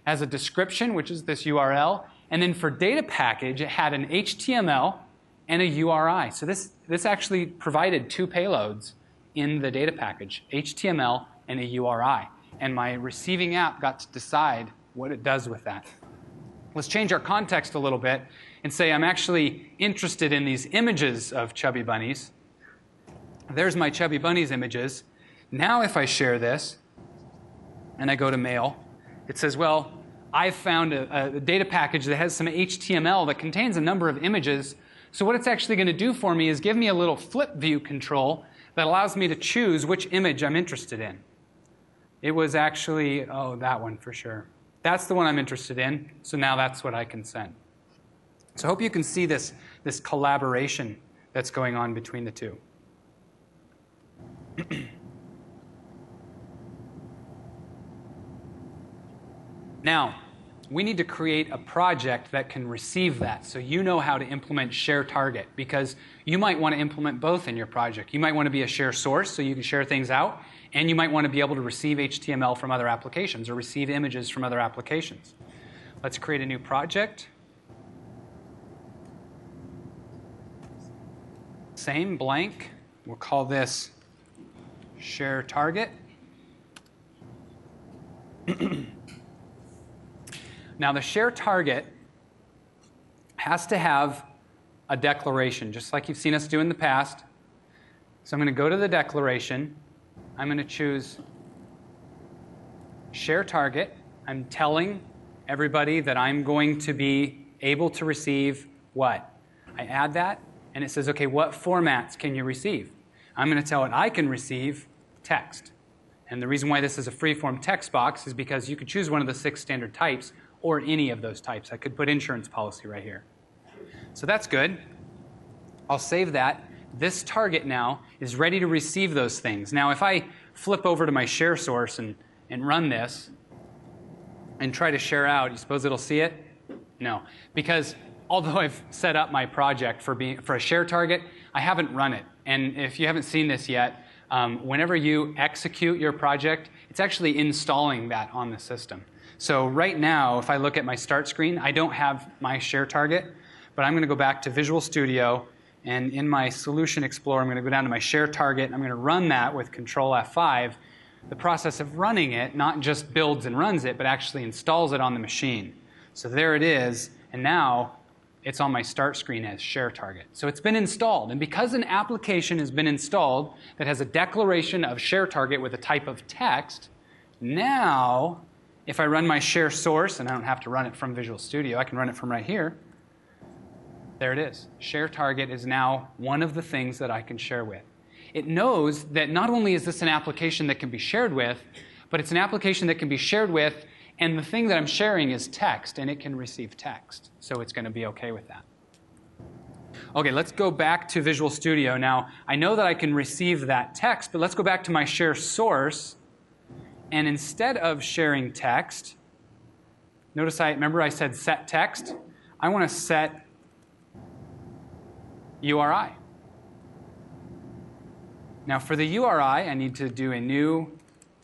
as a description, which is this URL. And then for data package, it had an HTML and a URI. So this actually provided two payloads in the data package, HTML and a URI. And my receiving app got to decide what it does with that. Let's change our context a little bit and say I'm actually interested in these images of Chubby Bunnies. There's my Chubby Bunnies images. Now if I share this and I go to mail, it says, well, I've found a data package that has some HTML that contains a number of images. So what it's actually going to do for me is give me a little flip view control that allows me to choose which image I'm interested in. It was actually, oh, that one for sure. That's the one I'm interested in, so now that's what I can send. So I hope you can see this collaboration that's going on between the two. Now, we need to create a project that can receive that, so you know how to implement share target, because you might want to implement both in your project. You might want to be a share source, so you can share things out, and you might want to be able to receive HTML from other applications or receive images from other applications. Let's create a new project. Same, blank. We'll call this share target. Now, the share target has to have a declaration, just like you've seen us do in the past. So I'm going to go to the declaration. I'm going to choose share target. I'm telling everybody that I'm going to be able to receive what? I add that, and it says, OK, what formats can you receive? I'm going to tell it I can receive text. And the reason why this is a free-form text box is because you could choose one of the 6 standard types, or any of those types. I could put insurance policy right here. So that's good. I'll save that. This target now is ready to receive those things. Now, if I flip over to my share source and run this and try to share out, you suppose it'll see it? No. Because although I've set up my project for a share target, I haven't run it. And if you haven't seen this yet, whenever you execute your project, it's actually installing that on the system. So right now, if I look at my start screen, I don't have my share target, but I'm going to go back to Visual Studio, and in my Solution Explorer, I'm going to go down to my share target, and I'm going to run that with Control F5. The process of running it not just builds and runs it, but actually installs it on the machine. So there it is, and now it's on my start screen as share target. So it's been installed, and because an application has been installed that has a declaration of share target with a type of text, now if I run my share source, and I don't have to run it from Visual Studio, I can run it from right here. There it is. Share target is now one of the things that I can share with. It knows that not only is this an application that can be shared with, but it's an application that can be shared with, and the thing that I'm sharing is text, and it can receive text. So it's going to be OK with that. OK, let's go back to Visual Studio. Now, I know that I can receive that text, but let's go back to my share source. And instead of sharing text, notice remember I said set text? I want to set URI. Now for the URI, I need to do a new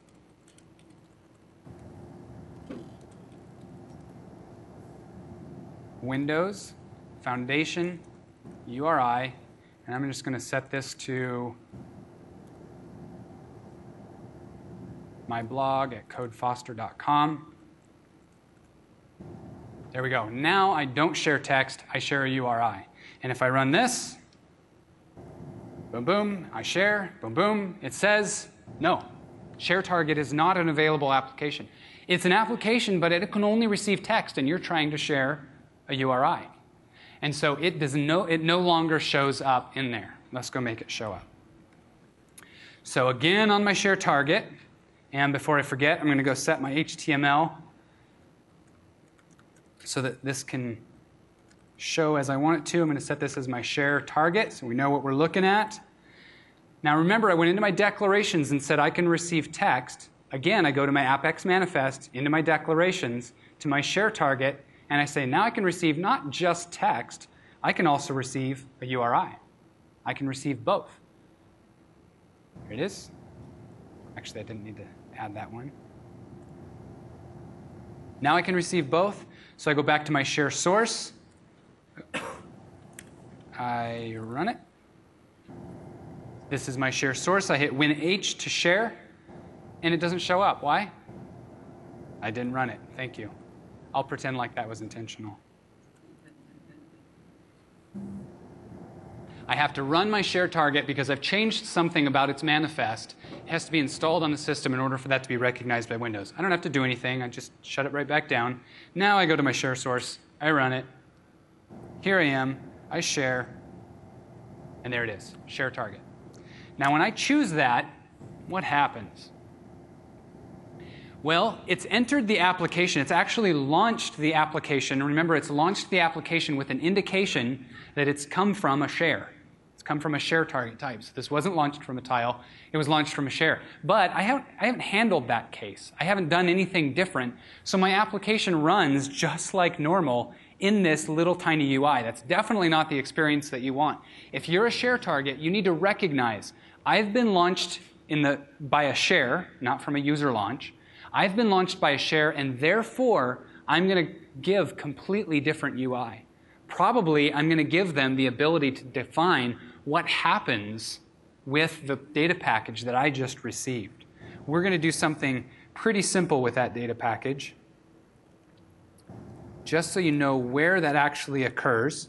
Windows Foundation URI, and I'm just going to set this to my blog at codefoster.com. There we go. Now I don't share text, I share a URI. And if I run this, boom, boom, I share, boom, boom, it says, no, share target is not an available application. It's an application, but it can only receive text, and you're trying to share a URI. And so it no longer shows up in there. Let's go make it show up. So again, on my share target, and before I forget, I'm going to go set my HTML so that this can show as I want it to. I'm going to set this as my share target so we know what we're looking at. Now remember, I went into my declarations and said I can receive text. Again, I go to my AppX manifest, into my declarations, to my share target, and I say now I can receive not just text, I can also receive a URI. I can receive both. Here it is. Actually, I didn't need to add that one. Now I can receive both. So I go back to my share source. I run it. This is my share source. I hit Win H to share, and it doesn't show up. Why? I didn't run it. Thank you. I'll pretend like that was intentional. I have to run my share target because I've changed something about its manifest. It has to be installed on the system in order for that to be recognized by Windows. I don't have to do anything. I just shut it right back down. Now I go to my share source. I run it. Here I am. I share. And there it is. Share target. Now when I choose that, what happens? Well, it's entered the application. It's actually launched the application. Remember, it's launched the application with an indication that it's come from a share. It's come from a share target type. So this wasn't launched from a tile. It was launched from a share. But I haven't handled that case. I haven't done anything different. So my application runs just like normal in this little tiny UI. That's definitely not the experience that you want. If you're a share target, you need to recognize, I've been launched by a share, not from a user launch. I've been launched by a share, and therefore, I'm going to give completely different UI. Probably, I'm going to give them the ability to define what happens with the data package that I just received. We're going to do something pretty simple with that data package. Just so you know where that actually occurs.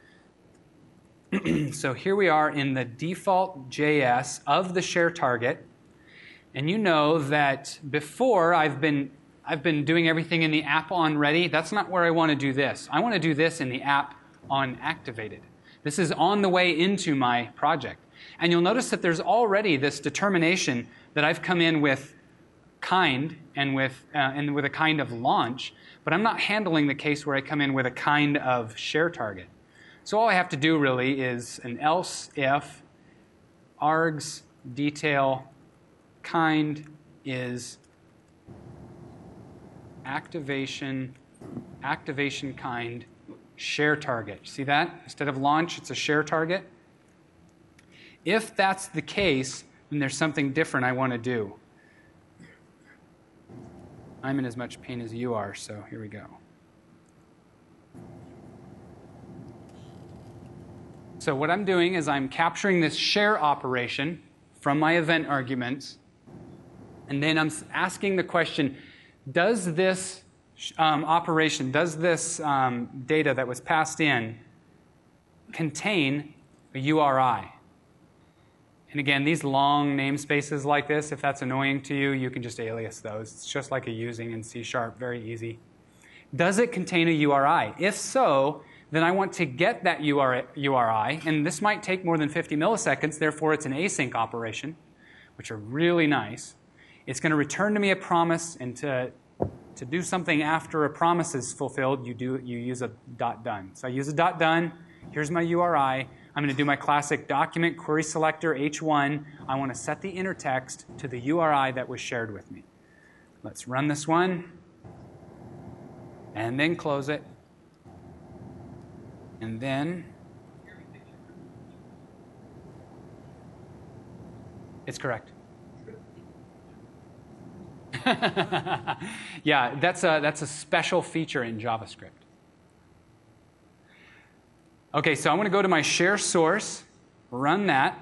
So here we are in the default JS of the share target. And you know that before I've been doing everything in the app on ready. That's not where I want to do this. I want to do this in the app on activated. This is on the way into my project. And you'll notice that there's already this determination that I've come in with kind and with a kind of launch, but I'm not handling the case where I come in with a kind of share target. So all I have to do really is an else if args detail kind is activation kind share target. See that? Instead of launch, it's a share target. If that's the case, then there's something different I want to do. I'm in as much pain as you are, so here we go. So what I'm doing is I'm capturing this share operation from my event arguments, and then I'm asking the question, does this operation, does this data that was passed in contain a URI? And again, these long namespaces like this, if that's annoying to you, you can just alias those. It's just like a using in C#, very easy. Does it contain a URI? If so, then I want to get that URI, and this might take more than 50 milliseconds, therefore it's an async operation, which are really nice. It's going to return to me a promise, and to do something after a promise is fulfilled, you use a .done. So I use a .done. Here's my URI. I'm going to do my classic document query selector H1. I want to set the inner text to the URI that was shared with me. Let's run this one, and then close it. And then it's correct. Yeah, that's a special feature in JavaScript. Okay, so I'm going to go to my share source, run that.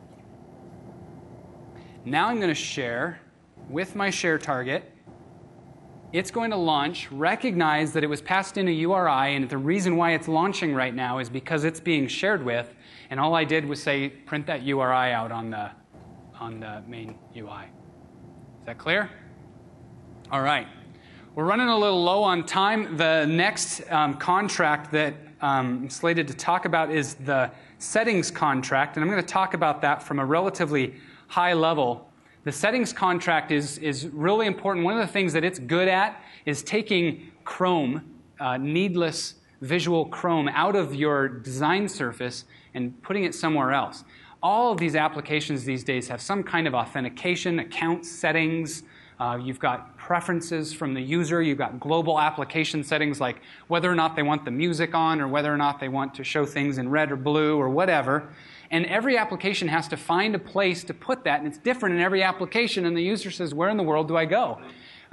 Now I'm going to share with my share target. It's going to launch, recognize that it was passed in a URI, and the reason why it's launching right now is because it's being shared with, and all I did was say print that URI out on the main UI. Is that clear? All right. We're running a little low on time. The next contract that I'm slated to talk about is the settings contract, and I'm going to talk about that from a relatively high level. The settings contract is really important. One of the things that it's good at is taking Chrome, needless visual Chrome, out of your design surface and putting it somewhere else. All of these applications these days have some kind of authentication, account settings. You've got preferences from the user. You've got global application settings like whether or not they want the music on or whether or not they want to show things in red or blue or whatever. And every application has to find a place to put that, and it's different in every application, and the user says, where in the world do I go?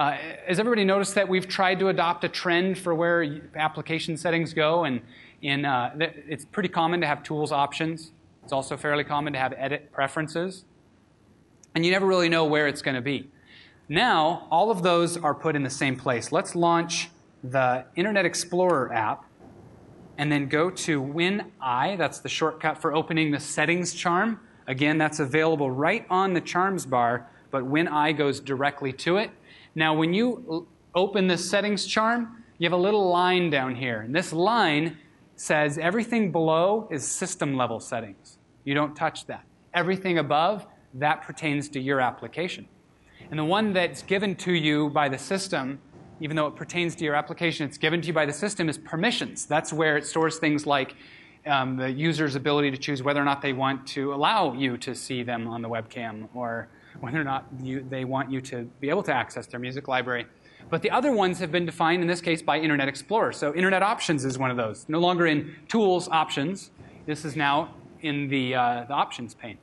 Has everybody noticed that we've tried to adopt a trend for where application settings go? And it's pretty common to have tools options. It's also fairly common to have edit preferences. And you never really know where it's going to be. Now, all of those are put in the same place. Let's launch the Internet Explorer app and then go to WinI. That's the shortcut for opening the settings charm. Again, that's available right on the charms bar, but WinI goes directly to it. Now, when you open the settings charm, you have a little line down here. And this line says everything below is system level settings. You don't touch that. Everything above, that pertains to your application. And the one that's given to you by the system, even though it pertains to your application, it's given to you by the system is permissions. That's where it stores things like the user's ability to choose whether or not they want to allow you to see them on the webcam, or whether or not they want you to be able to access their music library. But the other ones have been defined, in this case, by Internet Explorer. So Internet Options is one of those. No longer in Tools Options. This is now in the Options pane.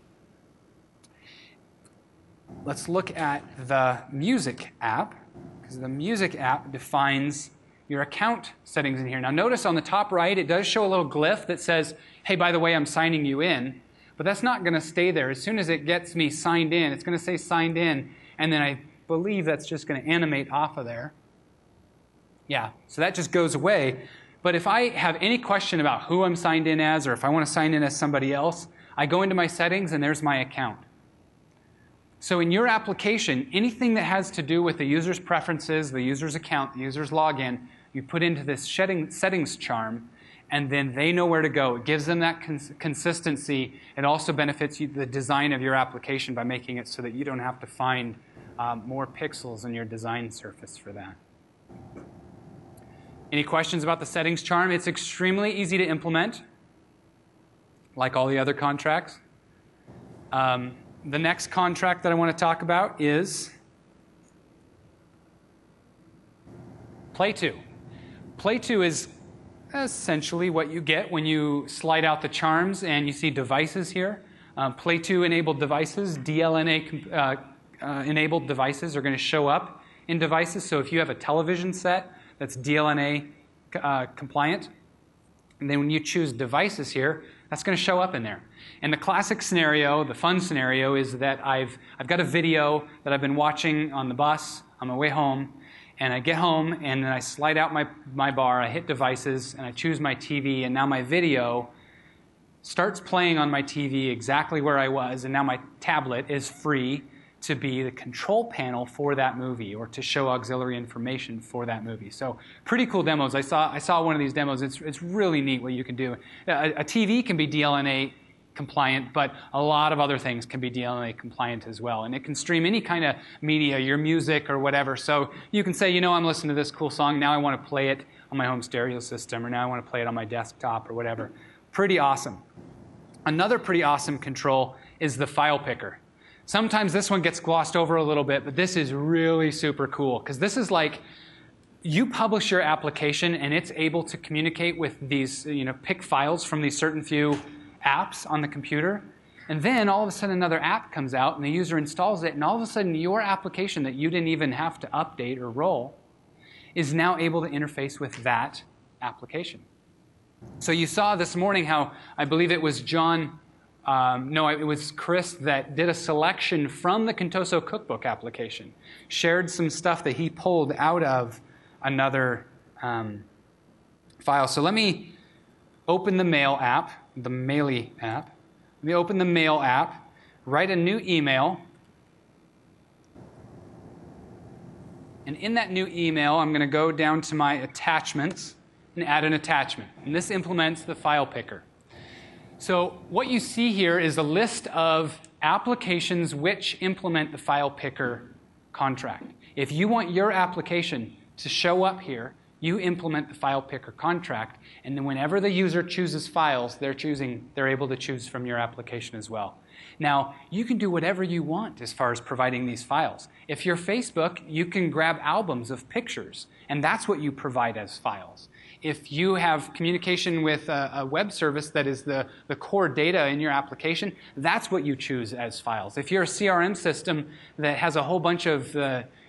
Let's look at the Music app, because the Music app defines your account settings in here. Now notice on the top right, it does show a little glyph that says, hey, by the way, I'm signing you in. But that's not going to stay there. As soon as it gets me signed in, it's going to say signed in, and then I believe that's just going to animate off of there. Yeah, so that just goes away. But if I have any question about who I'm signed in as, or if I want to sign in as somebody else, I go into my settings, and there's my account. So in your application, anything that has to do with the user's preferences, the user's account, the user's login, you put into this settings charm, and then they know where to go. It gives them that consistency. It also benefits you, the design of your application, by making it so that you don't have to find more pixels in your design surface for that. Any questions about the settings charm? It's extremely easy to implement, like all the other contracts. The next contract that I want to talk about is Play2. Play2 is essentially what you get when you slide out the charms and you see devices here. Play2 enabled devices, DLNA enabled devices are going to show up in devices. So if you have a television set that's DLNA compliant, and then when you choose devices here, that's going to show up in there. And the classic scenario, the fun scenario, is that I've got a video that I've been watching on the bus on my way home, and I get home, and then I slide out my bar, I hit devices, and I choose my TV, and now my video starts playing on my TV exactly where I was, and now my tablet is free to be the control panel for that movie, or to show auxiliary information for that movie. So pretty cool demos. I saw one of these demos. It's really neat what you can do. A TV can be DLNA compliant, but a lot of other things can be DLNA compliant as well. And it can stream any kind of media, your music or whatever. So you can say, you know, I'm listening to this cool song. Now I want to play it on my home stereo system, or now I want to play it on my desktop or whatever. Pretty awesome. Another pretty awesome control is the file picker. Sometimes this one gets glossed over a little bit, but this is really super cool, because this is like you publish your application and it's able to communicate with these, pick files from these certain few apps on the computer. And then all of a sudden another app comes out and the user installs it, and all of a sudden your application that you didn't even have to update or roll is now able to interface with that application. So you saw this morning how, I believe it was it was Chris that did a selection from the Contoso Cookbook application, shared some stuff that he pulled out of another file. So let me open the Mail app, the Maily app. Let me open the Mail app, write a new email, and in that new email, I'm going to go down to my attachments and add an attachment. And this implements the file picker. So what you see here is a list of applications which implement the file picker contract. If you want your application to show up here, you implement the file picker contract, and then whenever the user chooses files, they're able to choose from your application as well. Now, you can do whatever you want as far as providing these files. If you're Facebook, you can grab albums of pictures, and that's what you provide as files. If you have communication with a web service that is the core data in your application, that's what you choose as files. If you're a CRM system that has a whole bunch of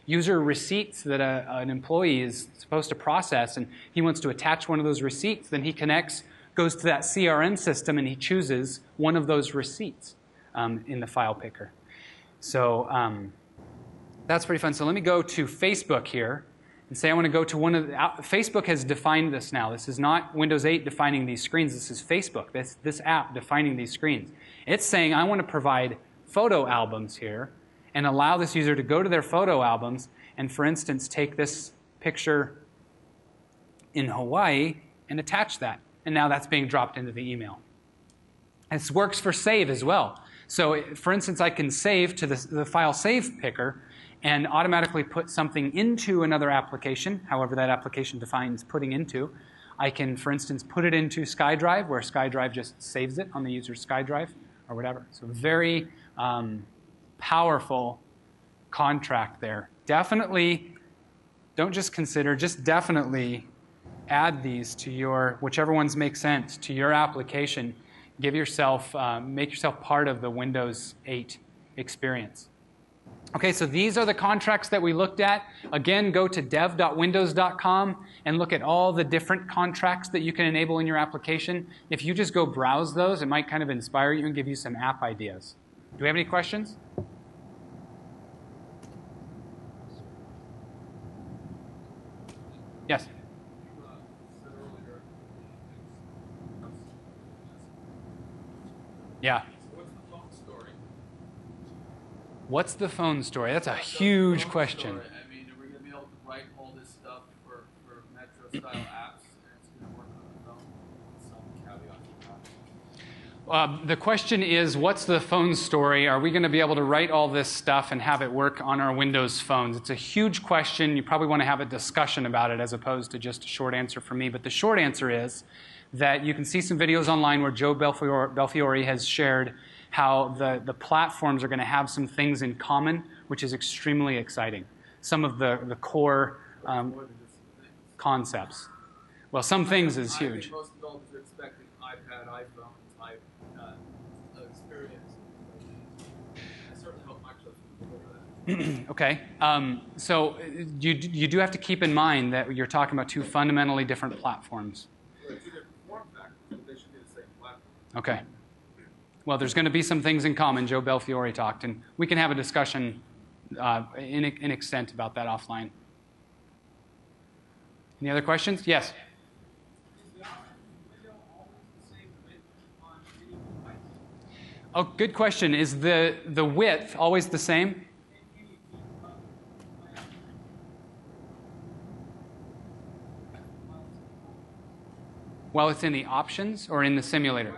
user receipts that an employee is supposed to process, and he wants to attach one of those receipts, then he connects, goes to that CRM system, and he chooses one of those receipts in the file picker. So that's pretty fun. So let me go to Facebook here and say I want to go to one of the... Facebook has defined this now. This is not Windows 8 defining these screens. This is Facebook, this app defining these screens. It's saying I want to provide photo albums here and allow this user to go to their photo albums and, for instance, take this picture in Hawaii and attach that. And now that's being dropped into the email. This works for save as well. So, for instance, I can save to the file save picker and automatically put something into another application, however that application defines putting into. I can, for instance, put it into SkyDrive, where SkyDrive just saves it on the user's SkyDrive or whatever. So very powerful contract there. Definitely, don't just consider, just definitely add these to your, whichever ones make sense, to your application. Give yourself, make yourself part of the Windows 8 experience. Okay, so these are the contracts that we looked at. Again, go to dev.windows.com and look at all the different contracts that you can enable in your application. If you just go browse those, it might kind of inspire you and give you some app ideas. Do we have any questions? Yes? Yeah. What's the phone story? That's a huge question. I mean, are we going to be able to write all this stuff for Metro-style apps, and it's going to work on the phone? Some caveats to that. The question is, what's the phone story? Are we going to be able to write all this stuff and have it work on our Windows phones? It's a huge question. You probably want to have a discussion about it as opposed to just a short answer from me. But the short answer is that you can see some videos online where Joe Belfiore has shared how the platforms are going to have some things in common, which is extremely exciting. Some of the core concepts. Well, some things is huge. I think most developers are expecting iPad, iPhone type experience. I certainly hope Microsoft will deliver that. Okay. So you do have to keep in mind that you're talking about two fundamentally different platforms. Two different form factors, but they should be the same platform. Okay. Well, there's going to be some things in common. Joe Belfiore talked, and we can have a discussion in extent about that offline. Any other questions? Yes? Is the window always the same width on any device? Oh, good question. Is the width always the same? While it's in the options or in the simulator?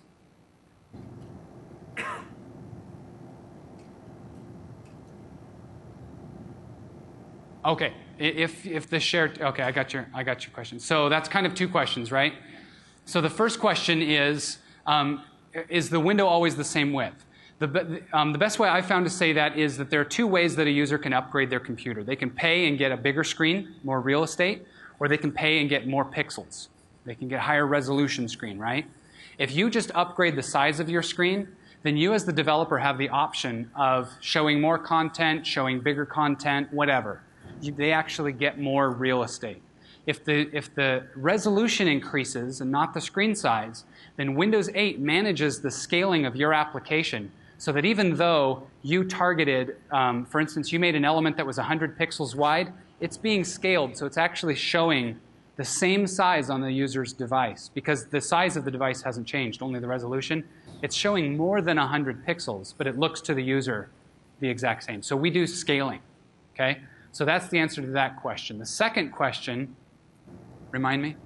Okay, if the shared, okay, I got your question. So that's kind of two questions, right? So the first question is the window always the same width? The best way I found to say that is that there are two ways that a user can upgrade their computer. They can pay and get a bigger screen, more real estate, or they can pay and get more pixels. They can get higher resolution screen, right? If you just upgrade the size of your screen, then you as the developer have the option of showing more content, showing bigger content, whatever. They actually get more real estate. If the resolution increases and not the screen size, then Windows 8 manages the scaling of your application so that even though you targeted, for instance, you made an element that was 100 pixels wide, it's being scaled, so it's actually showing the same size on the user's device because the size of the device hasn't changed, only the resolution. It's showing more than 100 pixels, but it looks to the user the exact same. So we do scaling, okay? So that's the answer to that question. The second question, remind me?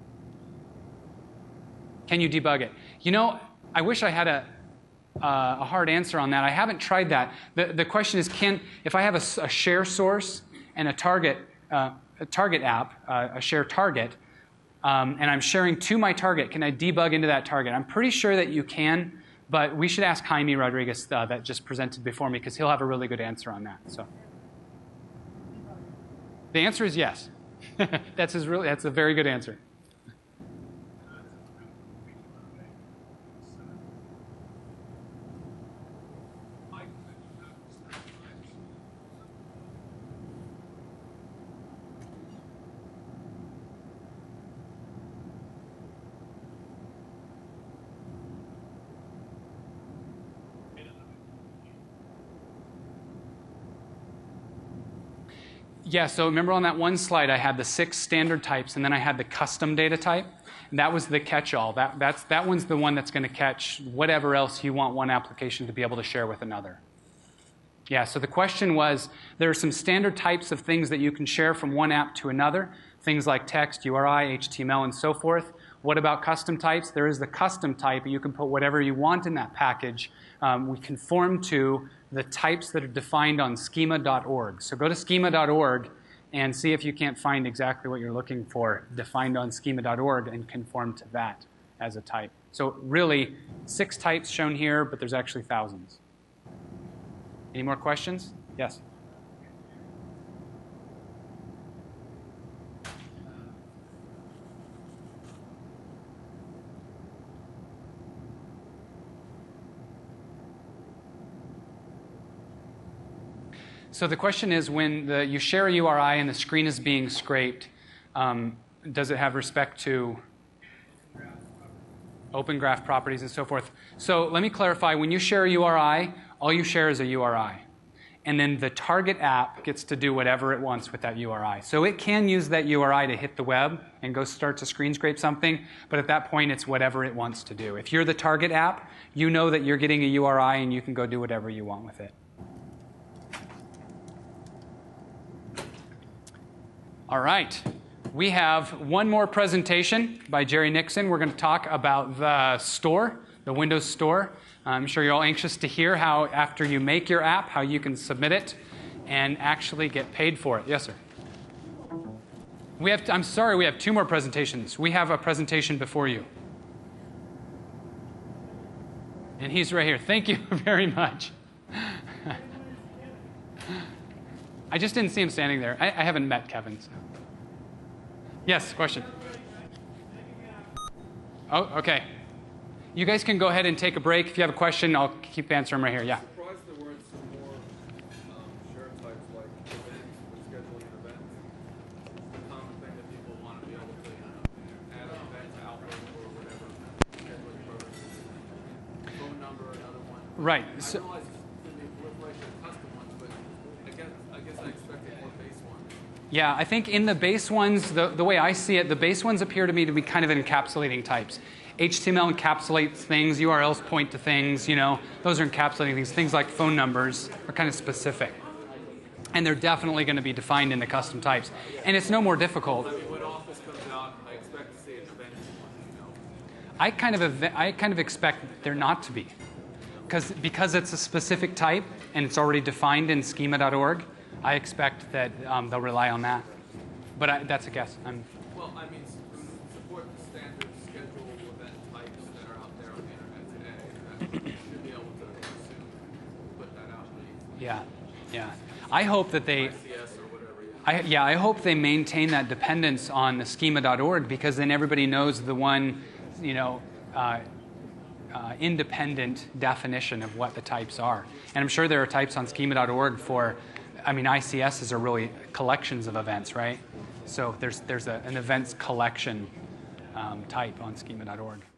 Can you debug it? You know, I wish I had a hard answer on that. I haven't tried that. The question is, if I have a share source and a target app, a share target, and I'm sharing to my target, can I debug into that target? I'm pretty sure that you can, but we should ask Jaime Rodriguez that just presented before me because he'll have a really good answer on that. So. The answer is yes. That's a very good answer. Yeah, so remember on that one slide I had the 6 standard types and then I had the custom data type. And that was the catch-all. That one's the one that's going to catch whatever else you want one application to be able to share with another. Yeah, so the question was, there are some standard types of things that you can share from one app to another, things like text, URI, HTML, and so forth. What about custom types? There is the custom type, and you can put whatever you want in that package. We conform to the types that are defined on schema.org. So go to schema.org and see if you can't find exactly what you're looking for defined on schema.org and conform to that as a type. So really, 6 types shown here, but there's actually thousands. Any more questions? Yes? So the question is, when you share a URI and the screen is being scraped, does it have respect to open graph properties and so forth? So let me clarify. When you share a URI, all you share is a URI. And then the target app gets to do whatever it wants with that URI. So it can use that URI to hit the web and go start to screen scrape something, but at that point it's whatever it wants to do. If you're the target app, you know that you're getting a URI and you can go do whatever you want with it. All right. We have one more presentation by Jerry Nixon. We're going to talk about the store, the Windows Store. I'm sure you're all anxious to hear how, after you make your app, how you can submit it and actually get paid for it. Yes, sir. I'm sorry, we have 2 more presentations. We have a presentation before you. And he's right here. Thank you very much. I just didn't see him standing there. I haven't met Kevin. So. Yes, question. Oh, okay. You guys can go ahead and take a break. If you have a question, I'll keep answering right here. Yeah. I'm surprised there weren't some more share types like events or scheduling events. It's a common thing that people want to be able to add an event to Outlook or whatever scheduling program. Phone number, another one. Right. I realize it's going to be proliferation of custom ones, but I guess I expected more base ones. Yeah, I think in the base ones, the way I see it, the base ones appear to me to be kind of encapsulating types. HTML encapsulates things, URLs point to things, those are encapsulating things. Things like phone numbers are kind of specific. And they're definitely going to be defined in the custom types. And it's no more difficult. I mean, when Office comes out, I expect to see an event one, I kind of expect there not to be. Because it's a specific type and it's already defined in schema.org, I expect that they'll rely on that. But that's a guess. Well, I mean, support the standard schedule event types that are out there on the internet today. That should be able to soon put that out. Yeah. I hope that they. ICS or whatever. I hope they maintain that dependence on the schema.org, because then everybody knows the one, independent definition of what the types are. And I'm sure there are types on schema.org for. ICSs are really collections of events, right? So there's an events collection type on schema.org.